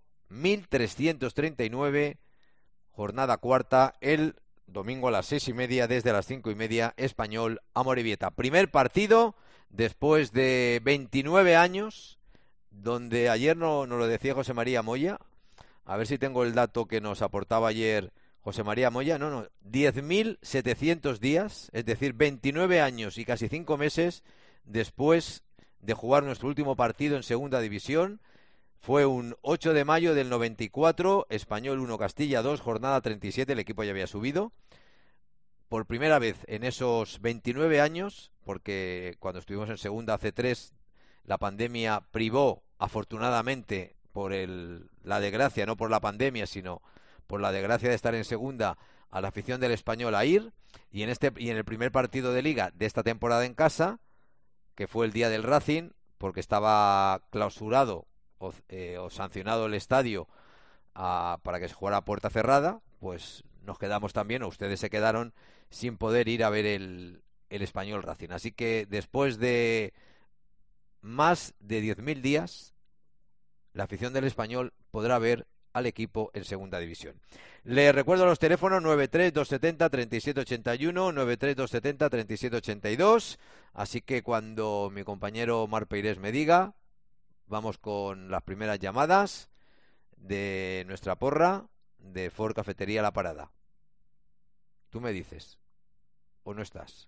1339, jornada cuarta, el domingo a las 6:30, desde las 5:30, Español Amorebieta. Primer partido después de 29 años, donde ayer nos lo decía José María Moya, a ver si tengo el dato que nos aportaba ayer José María Moya, 10.700 días, es decir, 29 años y casi 5 meses después de jugar nuestro último partido en Segunda División. Fue un 8 de mayo del 94, Español 1, Castilla 2, jornada 37, el equipo ya había subido. Por primera vez en esos 29 años, porque cuando estuvimos en Segunda hace 3, la pandemia privó, afortunadamente, por la desgracia, no por la pandemia, sino por la desgracia de estar en Segunda, a la afición del Español a ir. Y en el primer partido de Liga de esta temporada en casa, que fue el día del Racing, porque estaba clausurado o sancionado el estadio para que se jugara a puerta cerrada, pues nos quedamos también, o ustedes se quedaron sin poder ir a ver el Español Racing. Así que después de más de 10.000 días, la afición del Español podrá ver al equipo en Segunda División. Le recuerdo los teléfonos: 93270-3781, 93270-3782. Así que cuando mi compañero Mar Peirés me diga, vamos con las primeras llamadas de nuestra porra de Ford Cafetería La Parada. Tú me dices, ¿o no estás?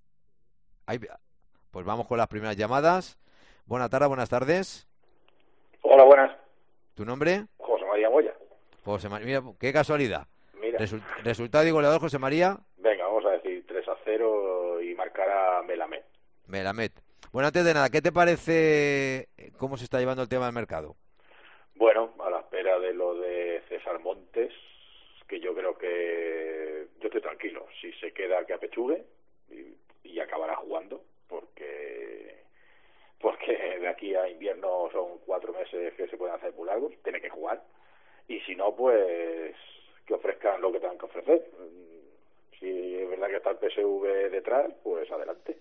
Pues vamos con las primeras llamadas. Buenas tardes. Hola, buenas. ¿Tu nombre? José María Moya. José María, mira, qué casualidad. Mira. Resultado y goleador, José María. Venga, vamos a decir 3-0 y marcará Melamed. Bueno, antes de nada, ¿qué te parece cómo se está llevando el tema del mercado? Bueno, a la espera de lo de César Montes, que yo creo que yo estoy tranquilo. Si se queda, que apechugue y acabará jugando, porque de aquí a invierno son 4 meses que se pueden hacer muy largos, tiene que jugar. Y si no, pues que ofrezcan lo que tengan que ofrecer. Si es verdad que está el PSV detrás, pues adelante.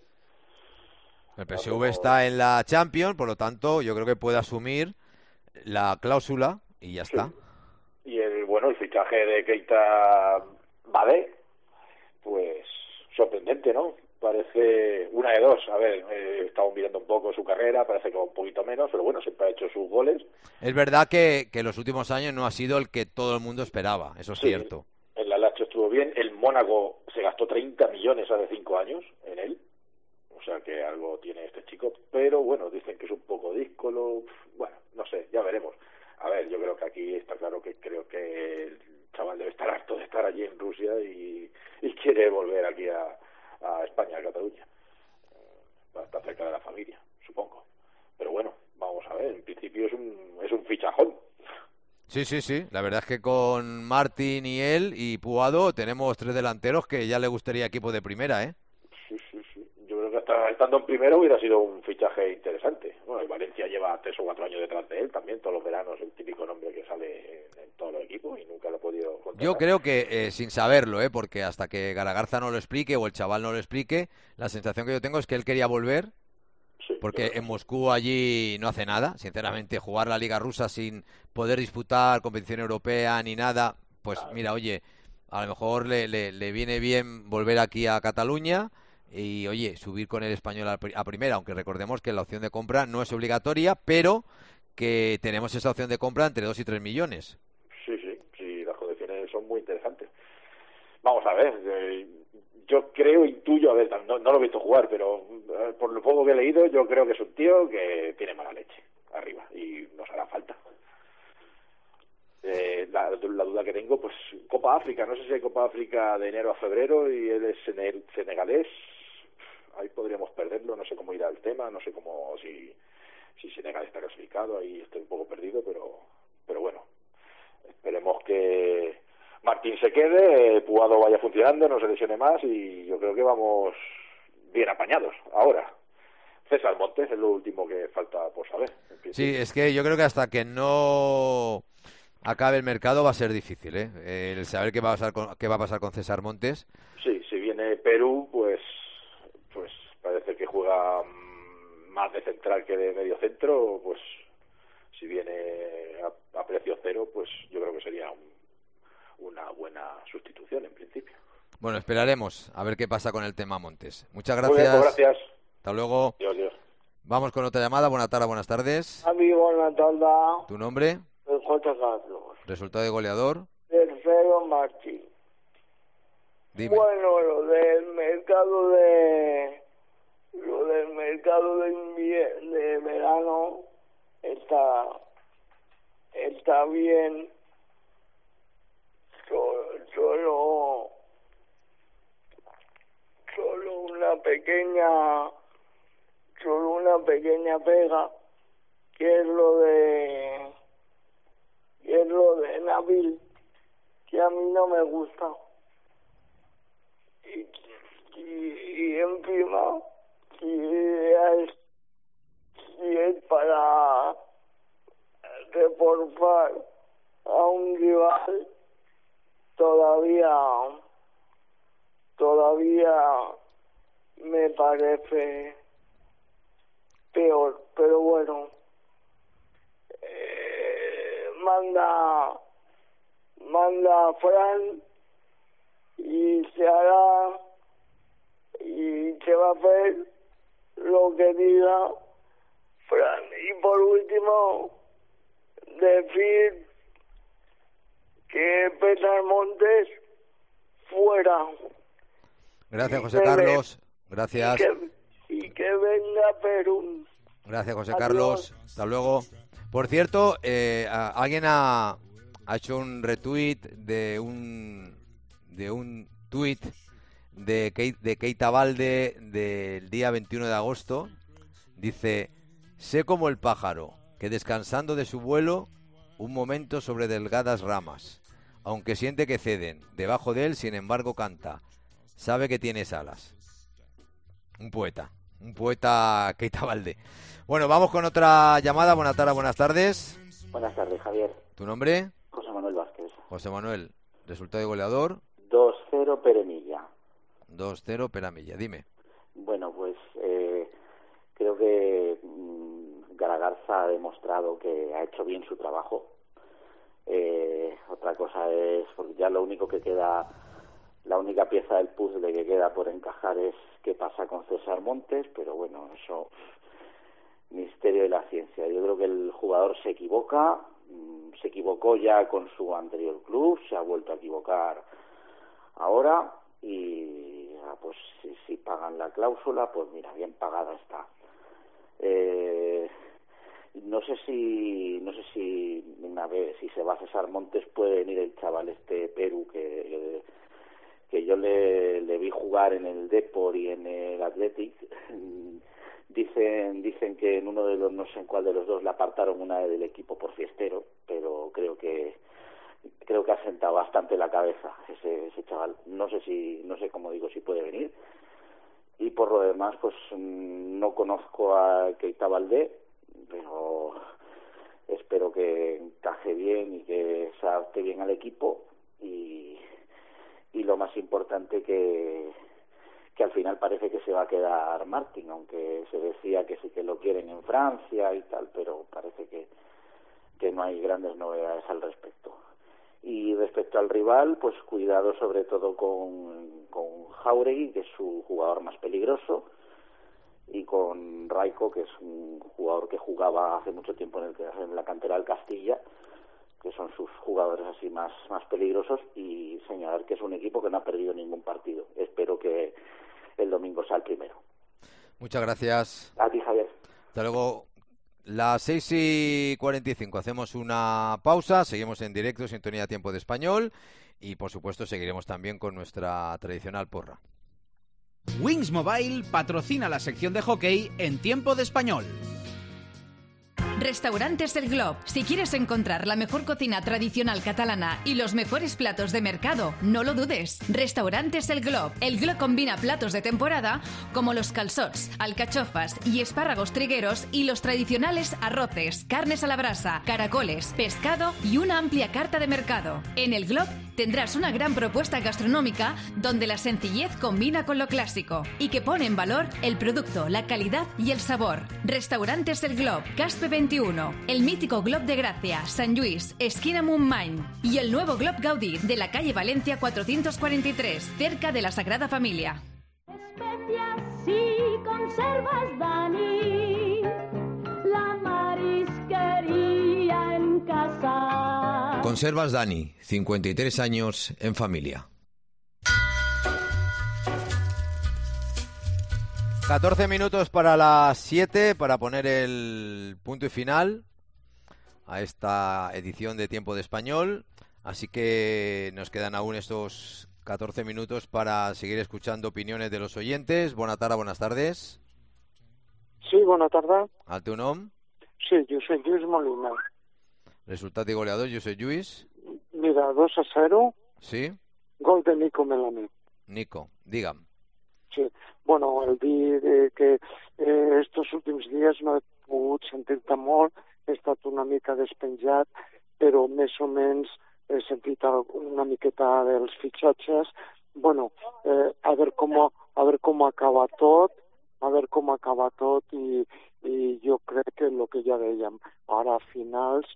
El PSV está en la Champions, por lo tanto, yo creo que puede asumir la cláusula y ya está. Y el fichaje de Keita Badé, pues sorprendente, ¿no? Parece una de dos. A ver, estamos mirando un poco su carrera, parece que va un poquito menos, pero bueno, siempre ha hecho sus goles. Es verdad que los últimos años no ha sido el que todo el mundo esperaba, eso es cierto. El Alacho estuvo bien, el Mónaco se gastó 30 millones hace 5 años en él, o sea que algo tiene este chico, pero bueno, dicen que es un poco díscolo, bueno, no sé, ya veremos. A ver, yo creo que aquí está claro que creo que el chaval debe estar harto de estar allí en Rusia y quiere volver aquí a España, a Cataluña. Va a estar cerca de la familia, supongo. Pero bueno, vamos a ver, en principio es un fichajón. Sí, la verdad es que con Martín y él y Puado tenemos 3 delanteros que ya le gustaría equipo de primera, ¿eh? Sí. Yo creo que hasta estando en primero hubiera sido un fichaje interesante. Bueno, y Valencia lleva 3 o 4 años detrás de él también, todos los veranos, el típico nombre que sale en todos los equipos y nunca lo he podido contratar. Yo creo que sin saberlo, porque hasta que Garagarza no lo explique o el chaval no lo explique, la sensación que yo tengo es que él quería volver, porque en Moscú allí no hace nada, sinceramente, jugar la Liga Rusa sin poder disputar competición europea ni nada, pues claro. Mira, oye, a lo mejor le viene bien volver aquí a Cataluña y, oye, subir con el Español a primera, aunque recordemos que la opción de compra no es obligatoria, pero que tenemos esa opción de compra entre 2 y 3 millones. Sí, las condiciones son muy interesantes. Vamos a ver, yo intuyo, a ver, no lo he visto jugar, pero por lo poco que he leído, yo creo que es un tío que tiene mala leche arriba y nos hará falta. La duda que tengo, pues Copa África, no sé si hay Copa África de enero a febrero y él es senegalés, ahí podríamos perderlo, no sé cómo irá el tema, no sé cómo, si Senegal está clasificado, ahí estoy un poco perdido, pero bueno, esperemos que Martín se quede, Puado vaya funcionando, no se lesione más y yo creo que vamos bien apañados ahora. César Montes es lo último que falta por saber. Sí, es que yo creo que hasta que no acabe el mercado va a ser difícil, ¿eh? El saber qué va a pasar con César Montes. Sí, si viene Perú, pues parece que juega más de central que de medio centro, pues si viene a precio cero, pues yo creo que sería una buena sustitución en principio. Bueno, esperaremos a ver qué pasa con el tema Montes. Muchas Muy bien, gracias. pues gracias. Hasta luego. Dios. Vamos con otra llamada. Buenas tardes, buenas tardes. Amigo, buenas tardes. ¿Tu nombre? El J. Carlos. ¿Resultado de goleador? Tercero, Martín. Dime. Bueno, lo del mercado de verano está bien. Solo una pequeña pega, que es lo de Nabil, que a mí no me gusta. Y encima, si es para reforzar a un rival, todavía me parece peor, pero bueno, manda a Fran y se hará y se va a hacer lo que diga Fran. Y por último, decir que César Montes fuera. Gracias, José Carlos. Gracias. Y que venga Perú. Gracias, José Adiós. Carlos. Hasta luego. Por cierto, alguien ha hecho un retweet de un tuit de Keita Balde del día 21 de agosto. Dice: sé como el pájaro, que descansando de su vuelo, un momento sobre delgadas ramas, aunque siente que ceden, debajo de él, sin embargo, canta. Sabe que tienes alas. Un poeta Keita Balde. Bueno, vamos con otra llamada. Buenas tardes. Buenas tardes, Javier. ¿Tu nombre? José Manuel Vázquez. José Manuel. ¿Resultado de goleador? 2-0 Peremilla. 2-0 Peramilla. Dime. Bueno, pues creo que Garagarza ha demostrado que ha hecho bien su trabajo. Otra cosa es, porque ya lo único que queda, la única pieza del puzzle que queda por encajar es qué pasa con César Montes, pero bueno, eso, misterio de la ciencia. Yo creo que el jugador se equivocó ya con su anterior club, se ha vuelto a equivocar ahora y pues si pagan la cláusula, pues mira, bien pagada está. No sé si una vez, si se va a César Montes, puede venir el chaval Perú que yo le vi jugar en el Depor y en el Athletic. Dicen que en uno de los, no sé en cuál de los dos, le apartaron una del equipo por fiestero, pero creo que ha sentado bastante la cabeza ese chaval. No sé cómo digo, si puede venir. Y por lo demás, pues no conozco a Keita Balde, pero espero que encaje bien y que se adapte bien al equipo y lo más importante que al final parece que se va a quedar Martín, aunque se decía que sí que lo quieren en Francia y tal, pero parece que no hay grandes novedades al respecto. Y respecto al rival, pues cuidado sobre todo con Jauregui, que es su jugador más peligroso, y con Raico, que es un jugador que jugaba hace mucho tiempo en la cantera del Castilla, que son sus jugadores así más peligrosos, y señalar que es un equipo que no ha perdido ningún partido. Espero que el domingo sea el primero. Muchas gracias. A ti, Javier. Hasta luego. Las 6:45. Hacemos una pausa. Seguimos en directo, sintonía Tiempo de Español. Y, por supuesto, seguiremos también con nuestra tradicional porra. Wings Mobile patrocina la sección de hockey en Tiempo de Español. Restaurantes El Glob. Si quieres encontrar la mejor cocina tradicional catalana y los mejores platos de mercado, no lo dudes. Restaurantes El Glob. El Glob combina platos de temporada como los calçots, alcachofas y espárragos trigueros y los tradicionales arroces, carnes a la brasa, caracoles, pescado y una amplia carta de mercado. En El Glob tendrás una gran propuesta gastronómica donde la sencillez combina con lo clásico y que pone en valor el producto, la calidad y el sabor. Restaurantes El Glob, Caspe 21, el mítico Glob de Gracia, San Lluís, esquina Montmany y el nuevo Glob Gaudí de la calle Valencia 443, cerca de la Sagrada Familia. Especias y conservas, Dani, la marisquería en casa. Conservas Dani, 53 años en familia. 14 minutos para las 7 para poner el punto y final a esta edición de Tiempo de Español. Así que nos quedan aún estos 14 minutos para seguir escuchando opiniones de los oyentes. Buenas tardes. Sí, buenas tardes. ¿Al teu nom? Sí, yo soy Lluís Molina. Resultado y goleador, yo soy Lluís. Mira, 2-0. Sí. Gol de Nico Melamed. Nico, dígame. Sí, bueno, el dir que estos últims dies no he pogut sentir-te molt, he estat una mica despenjat, però més o menys he sentit una miqueta dels fitxatges. Bueno, a ver cómo acaba tot, i jo crec que el que ja dèiem, ara a finals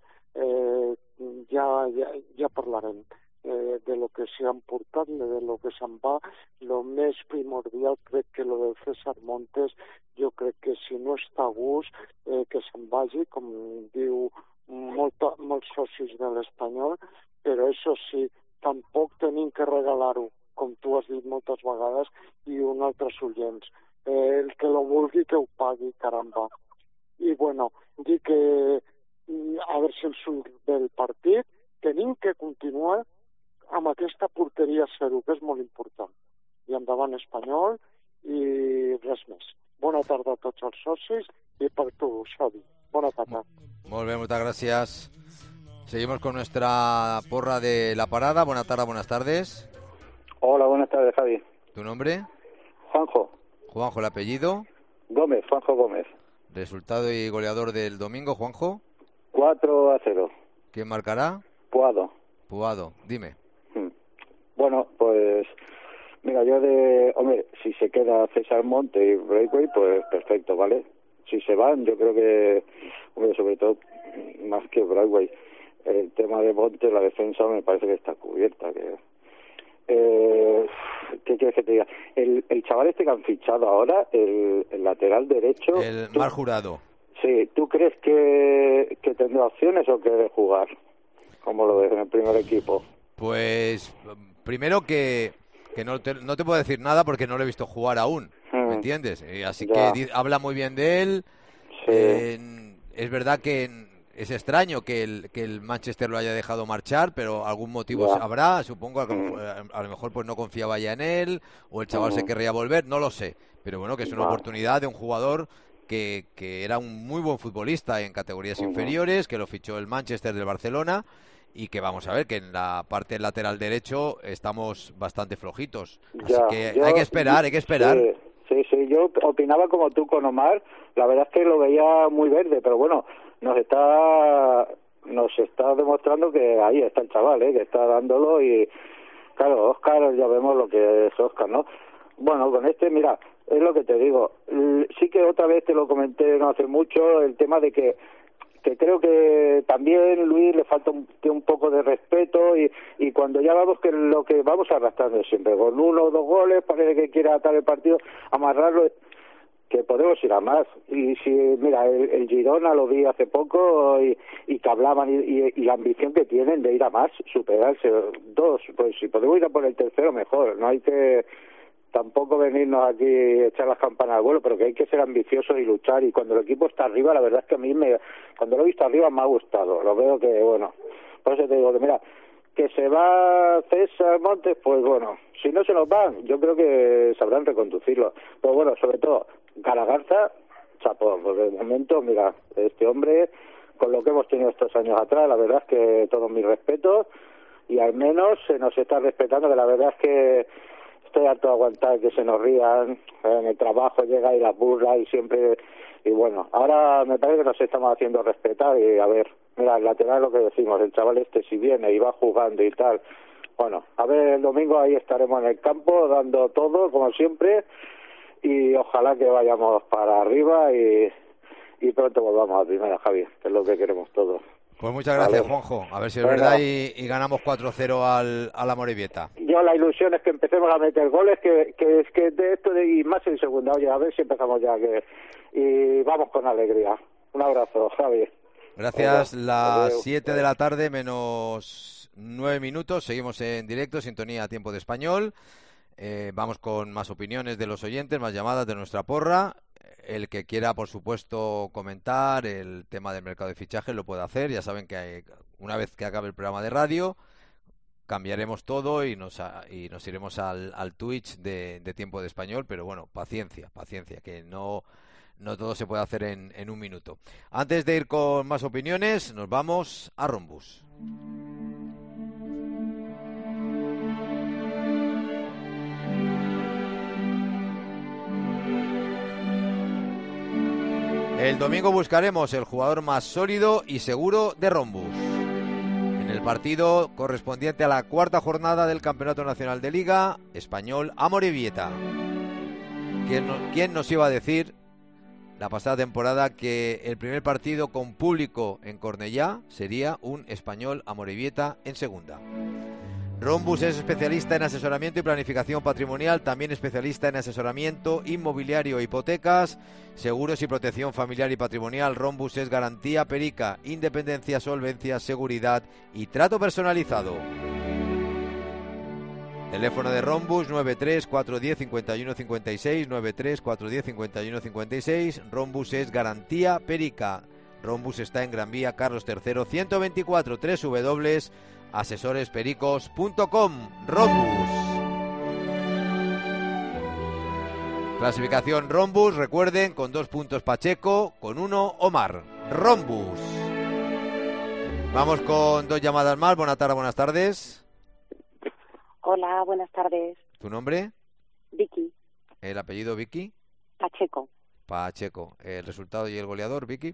ja parlarem. De lo que se han portat, de lo que se'n va. Lo més primordial crec que lo del César Montes, jo crec que si no està a gust, que se'n vagi, com diu molts socis de l'Espanyol, però això sí, tampoc tenim que regalar-ho, com tu has dit moltes vegades, i un altre oients. El que lo vulgui que ho pagui, caramba. I bueno, dir que a veure si el surt del partit, tenim que continuar amb aquesta porteria 0, que és molt important. I endavant Espanyol i res més. Bona tarda a tots els socis i per tu, Xavi. Bona tarda. Molt bé, muchas gracias. Seguimos con nuestra porra de la parada. Buenas tardes. Hola, buenas tardes, Javi. ¿Tu nombre? Juanjo. Juanjo, ¿el apellido? Gómez, Juanjo Gómez. Resultado y goleador del domingo, Juanjo. 4-0. ¿Quién marcará? Puado, dime. Bueno, pues mira, hombre, si se queda César Monte y Breakaway, pues perfecto, ¿vale? Si se van, yo creo que, hombre, sobre todo, más que Breakaway, el tema de Monte, la defensa me parece que está cubierta. ¿Qué quieres que te diga? El chaval este que han fichado ahora, el lateral derecho... El Mar Jurado. Sí, ¿tú crees que tendrá opciones o que debe jugar? ¿Cómo lo ves en el primer equipo? Pues primero que no te puedo decir nada porque no lo he visto jugar aún, ¿me entiendes? Así Ya. que habla muy bien de él. Sí. Es verdad que es extraño que el Manchester lo haya dejado marchar, pero algún motivo Ya. habrá. Supongo que a lo mejor pues no confiaba ya en él o el chaval se querría volver, no lo sé. Pero bueno, que es una oportunidad de un jugador que era un muy buen futbolista en categorías inferiores, que lo fichó el Manchester del Barcelona. Y que vamos a ver que en la parte lateral derecho estamos bastante flojitos. Así que hay que esperar. Sí, yo opinaba como tú con Omar. La verdad es que lo veía muy verde, pero bueno, nos está demostrando que ahí está el chaval, que está dándolo. Y claro, Óscar, ya vemos lo que es Óscar, ¿no? Bueno, con este, mira, es lo que te digo. Sí que otra vez te lo comenté no hace mucho, el tema de que creo que también Luis le falta un poco de respeto y cuando ya vamos que lo que vamos arrastrando siempre con 1 o 2 goles parece que quiere atar el partido, amarrarlo, que podemos ir a más. Y si mira, el Girona lo vi hace poco y que hablaban y la ambición que tienen de ir a más, superarse 2, pues si podemos ir a por el tercero mejor, no hay que tampoco venirnos aquí a echar las campanas al vuelo, pero que hay que ser ambiciosos y luchar, y cuando el equipo está arriba, la verdad es que a mí cuando lo he visto arriba me ha gustado, lo veo que, bueno, por eso te digo que mira, que se va César Montes, pues bueno, si no se nos van, yo creo que sabrán reconducirlo, pero bueno, sobre todo, Garagarza, chapón, porque de momento, mira, este hombre, con lo que hemos tenido estos años atrás, la verdad es que todos mis respetos, y al menos se nos está respetando, que la verdad es que estoy harto de aguantar que se nos rían, en el trabajo llega y las burlas y siempre, y bueno, ahora me parece que nos estamos haciendo respetar y a ver, mira, el lateral es lo que decimos, el chaval este si viene y va jugando y tal, bueno, a ver, el domingo ahí estaremos en el campo dando todo, como siempre, y ojalá que vayamos para arriba y pronto volvamos a primera, Javi, que es lo que queremos todos. Pues muchas gracias, Juanjo. A ver si es verdad y ganamos 4-0 al Amorebieta. Yo la ilusión es que empecemos a meter goles, que de esto y más en segunda. Oye, a ver si empezamos ya y vamos con alegría. Un abrazo, Javi. Gracias. Las 7 de la tarde menos 9 minutos. Seguimos en directo, sintonía a tiempo de español. Vamos con más opiniones de los oyentes, más llamadas de nuestra porra. El que quiera, por supuesto, comentar el tema del mercado de fichajes lo puede hacer. Ya saben que una vez que acabe el programa de radio cambiaremos todo y nos iremos al Twitch de Tiempo de Español. Pero bueno, paciencia, que no todo se puede hacer en un minuto. Antes de ir con más opiniones, nos vamos a Rombus. El domingo buscaremos el jugador más sólido y seguro de Rombus en el partido correspondiente a la cuarta jornada del Campeonato Nacional de Liga, Español Amorebieta. ¿Quién nos iba a decir la pasada temporada que el primer partido con público en Cornellá sería un Español Amorebieta en segunda? Rombus es especialista en asesoramiento y planificación patrimonial, también especialista en asesoramiento inmobiliario e hipotecas, seguros y protección familiar y patrimonial. Rombus es garantía perica, independencia, solvencia, seguridad y trato personalizado. Teléfono de Rombus 93 410 51 56, 93 410 51 56. Rombus es garantía perica. Rombus está en Gran Vía Carlos III 124, www.asesorespericos.com. Rombus. Clasificación Rombus, recuerden, con 2 puntos Pacheco, con 1 Omar. Rombus. Vamos con 2 llamadas más. Buenas tardes. Hola, buenas tardes. ¿Tu nombre? Vicky. ¿El apellido Vicky? Pacheco. ¿El resultado y el goleador, Vicky?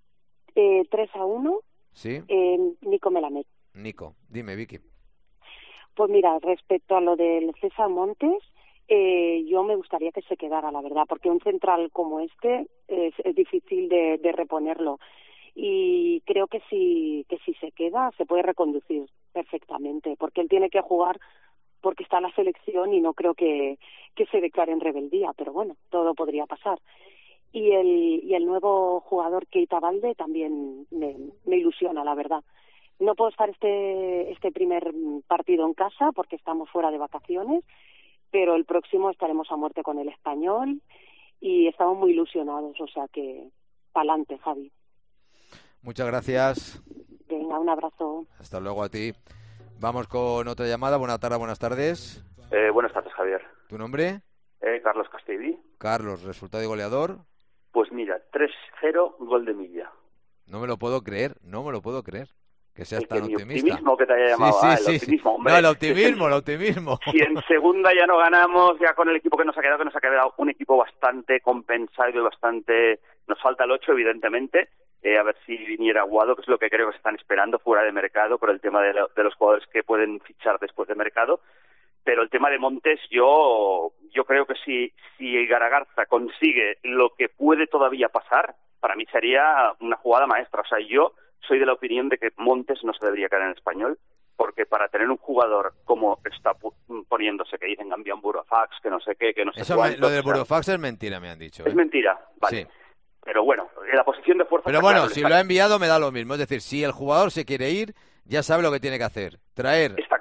3-1. Sí. Nico Melamed. Nico, dime, Vicky. Pues mira, respecto a lo del César Montes, yo me gustaría que se quedara, la verdad, porque un central como este es difícil de reponerlo. Y creo que si se queda, se puede reconducir perfectamente, porque él tiene que jugar porque está en la selección y no creo que se declare en rebeldía, pero bueno, todo podría pasar. Y el nuevo jugador Keita Balde también me ilusiona, la verdad. No puedo estar este primer partido en casa porque estamos fuera de vacaciones, pero el próximo estaremos a muerte con el Español y estamos muy ilusionados, o sea que pa'lante, Javi. Muchas gracias. Venga, un abrazo. Hasta luego a ti. Vamos con otra llamada. Buenas tardes. Buenas tardes, Javier. ¿Tu nombre? Carlos Castellví. Carlos, resultado y goleador. Pues mira, 3-0, gol de Milla. No me lo puedo creer. Que seas tan optimista. El optimismo que te haya llamado. Sí. Optimismo, hombre. No, el optimismo. Si en segunda ya no ganamos, ya con el equipo que nos ha quedado un equipo bastante compensado y bastante... Nos falta el 8, evidentemente. A ver si viniera Aguado, que es lo que creo que se están esperando fuera de mercado por el tema de los jugadores que pueden fichar después de mercado. Pero el tema de Montes, yo creo que si Garagarza consigue lo que puede todavía pasar, para mí sería una jugada maestra. O sea, yo soy de la opinión de que Montes no se debería quedar en Español, porque para tener un jugador como está poniéndose, que dicen cambian Burofax, que no sé qué, que no sé cuánto... Lo del Burofax es mentira, me han dicho. Es mentira, vale. Sí. Pero bueno, en la posición de fuerza... Pero bueno, claro, si lo ha enviado me da lo mismo. Es decir, si el jugador se quiere ir, ya sabe lo que tiene que hacer. Traer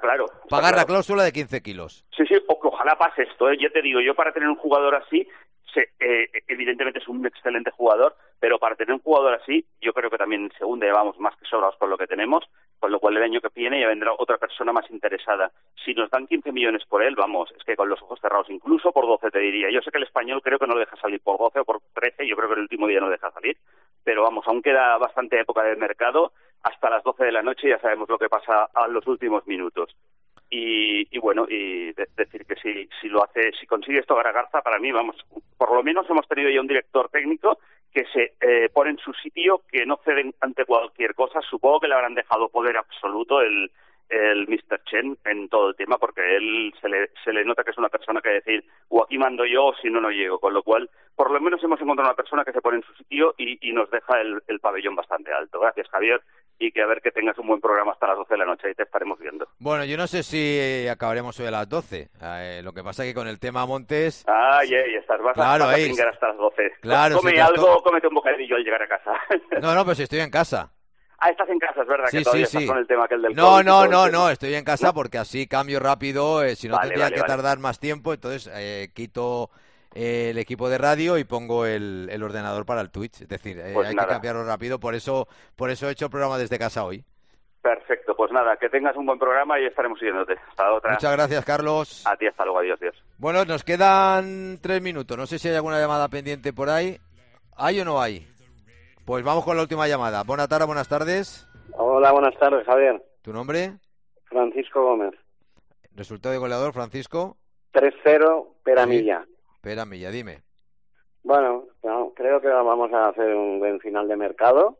claro. Pagar la cláusula de 15 kilos. Sí, ojalá pase esto, ¿eh? Yo te digo, yo para tener un jugador así, evidentemente es un excelente jugador, pero para tener un jugador así, yo creo que también en segunda llevamos más que sobrados con lo que tenemos, con lo cual el año que viene ya vendrá otra persona más interesada. Si nos dan 15 millones por él, vamos, es que con los ojos cerrados, incluso por 12 te diría. Yo sé que el Español creo que no lo deja salir por 12 o por 13, yo creo que el último día no deja salir, pero vamos, aún queda bastante época de mercado, hasta las 12 de la noche ya sabemos lo que pasa a los últimos minutos. Y bueno, y decir que si lo hace, si consigue esto Garza, para mí, vamos, por lo menos hemos tenido ya un director técnico que se pone en su sitio, que no cede ante cualquier cosa. Supongo que le habrán dejado poder absoluto el Mr. Chen en todo el tema, porque él se le nota que es una persona que decir, o aquí mando yo, o si no, no llego. Con lo cual, por lo menos hemos encontrado una persona que se pone en su sitio y nos deja el pabellón bastante alto. Gracias, Javier, y que a ver que tengas un buen programa hasta las 12 de la noche, ahí te estaremos viendo. Bueno, yo no sé si acabaremos hoy a las 12. Lo que pasa es que con el tema Montes... Ya estás, vas a pringar hasta las 12. Claro, come algo, cómete un bocadillo al llegar a casa. No, pero si estoy en casa. Estás en casa, es verdad, que todavía estás con el tema aquel del No, COVID. no, estoy en casa porque así cambio rápido, si no tendría que tardar más tiempo, entonces quito el equipo de radio y pongo el ordenador para el Twitch, es decir, pues hay que cambiarlo rápido, por eso he hecho el programa desde casa hoy. Perfecto, pues nada, que tengas un buen programa y estaremos siguiéndote. Hasta otra. Muchas gracias, Carlos. A ti, hasta luego, adiós. Bueno, nos quedan 3 minutos, no sé si hay alguna llamada pendiente por ahí. ¿Hay o no hay? Pues vamos con la última llamada. Buenas tardes. Hola, buenas tardes, Javier. ¿Tu nombre? Francisco Gómez. ¿Resultado de goleador, Francisco? 3-0, Peramilla. Sí. Peramilla, dime. Bueno, creo que vamos a hacer un buen final de mercado.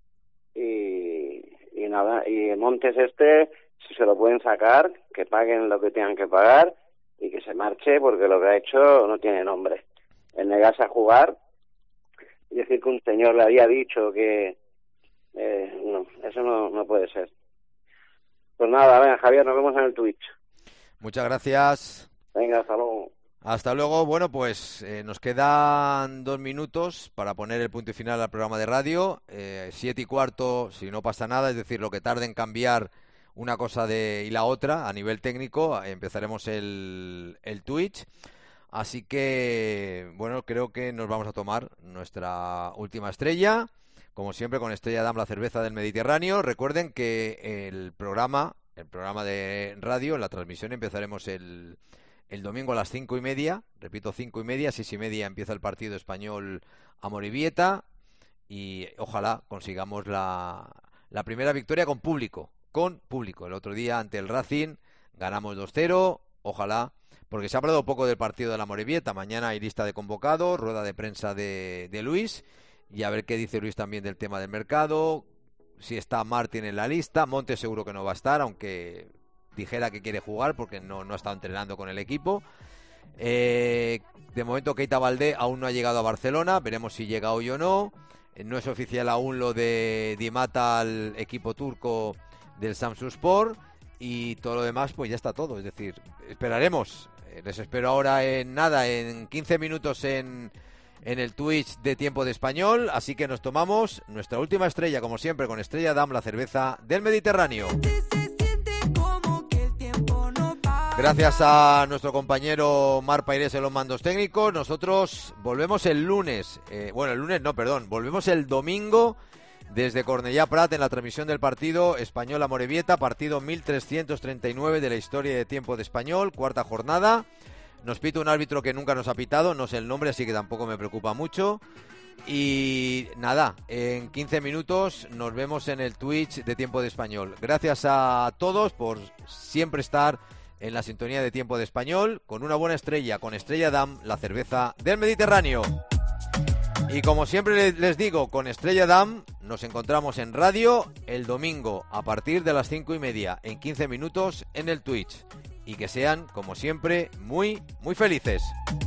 Y nada, y Montes si se lo pueden sacar, que paguen lo que tengan que pagar y que se marche, porque lo que ha hecho no tiene nombre. El negarse a jugar y decir que un señor le había dicho que no, eso no puede ser. Pues nada, venga, Javier, nos vemos en el Twitch. Muchas gracias. Venga, hasta luego. Hasta luego. Bueno, pues nos quedan 2 minutos para poner el punto y final al programa de radio. 7:15, si no pasa nada, es decir, lo que tarde en cambiar una cosa y la otra a nivel técnico, empezaremos el Twitch. Así que, bueno, creo que nos vamos a tomar nuestra última estrella, como siempre con Estrella Damm, la cerveza del Mediterráneo. Recuerden que el programa de radio, la transmisión, empezaremos el domingo a las 5:30, repito, 5:30, 6:30 empieza el partido español Amorebieta y ojalá consigamos la primera victoria con público. El otro día ante el Racing ganamos 2-0, ojalá, porque se ha hablado poco del partido de la Amorebieta. Mañana hay lista de convocados, rueda de prensa de Luis, y a ver qué dice Luis también del tema del mercado, si está Martín en la lista. Montes seguro que no va a estar, aunque dijera que quiere jugar porque no ha estado entrenando con el equipo. De momento Keita Baldé aún no ha llegado a Barcelona, veremos si llega hoy o no. No es oficial aún lo de Di Mata al equipo turco del Samsunspor, y todo lo demás pues ya está todo, es decir, esperaremos. Les espero ahora en 15 minutos en el Twitch de Tiempo de Español, así que nos tomamos nuestra última estrella, como siempre, con Estrella Damm, la cerveza del Mediterráneo. Gracias a nuestro compañero Mar Pairés en los mandos técnicos. Nosotros volvemos el lunes. Volvemos el domingo desde Cornellà Prat en la transmisión del partido Español Amorebieta, partido 1339 de la historia de Tiempo de Español, cuarta jornada. Nos pita un árbitro que nunca nos ha pitado, no sé el nombre, así que tampoco me preocupa mucho. Y nada, en 15 minutos nos vemos en el Twitch de Tiempo de Español. Gracias a todos por siempre estar en la sintonía de Tiempo de Español, con una buena estrella, con Estrella Damm, la cerveza del Mediterráneo. Y como siempre les digo, con Estrella Damm nos encontramos en radio el domingo a partir de las 5:30, en 15 minutos en el Twitch. Y que sean, como siempre, muy, muy felices.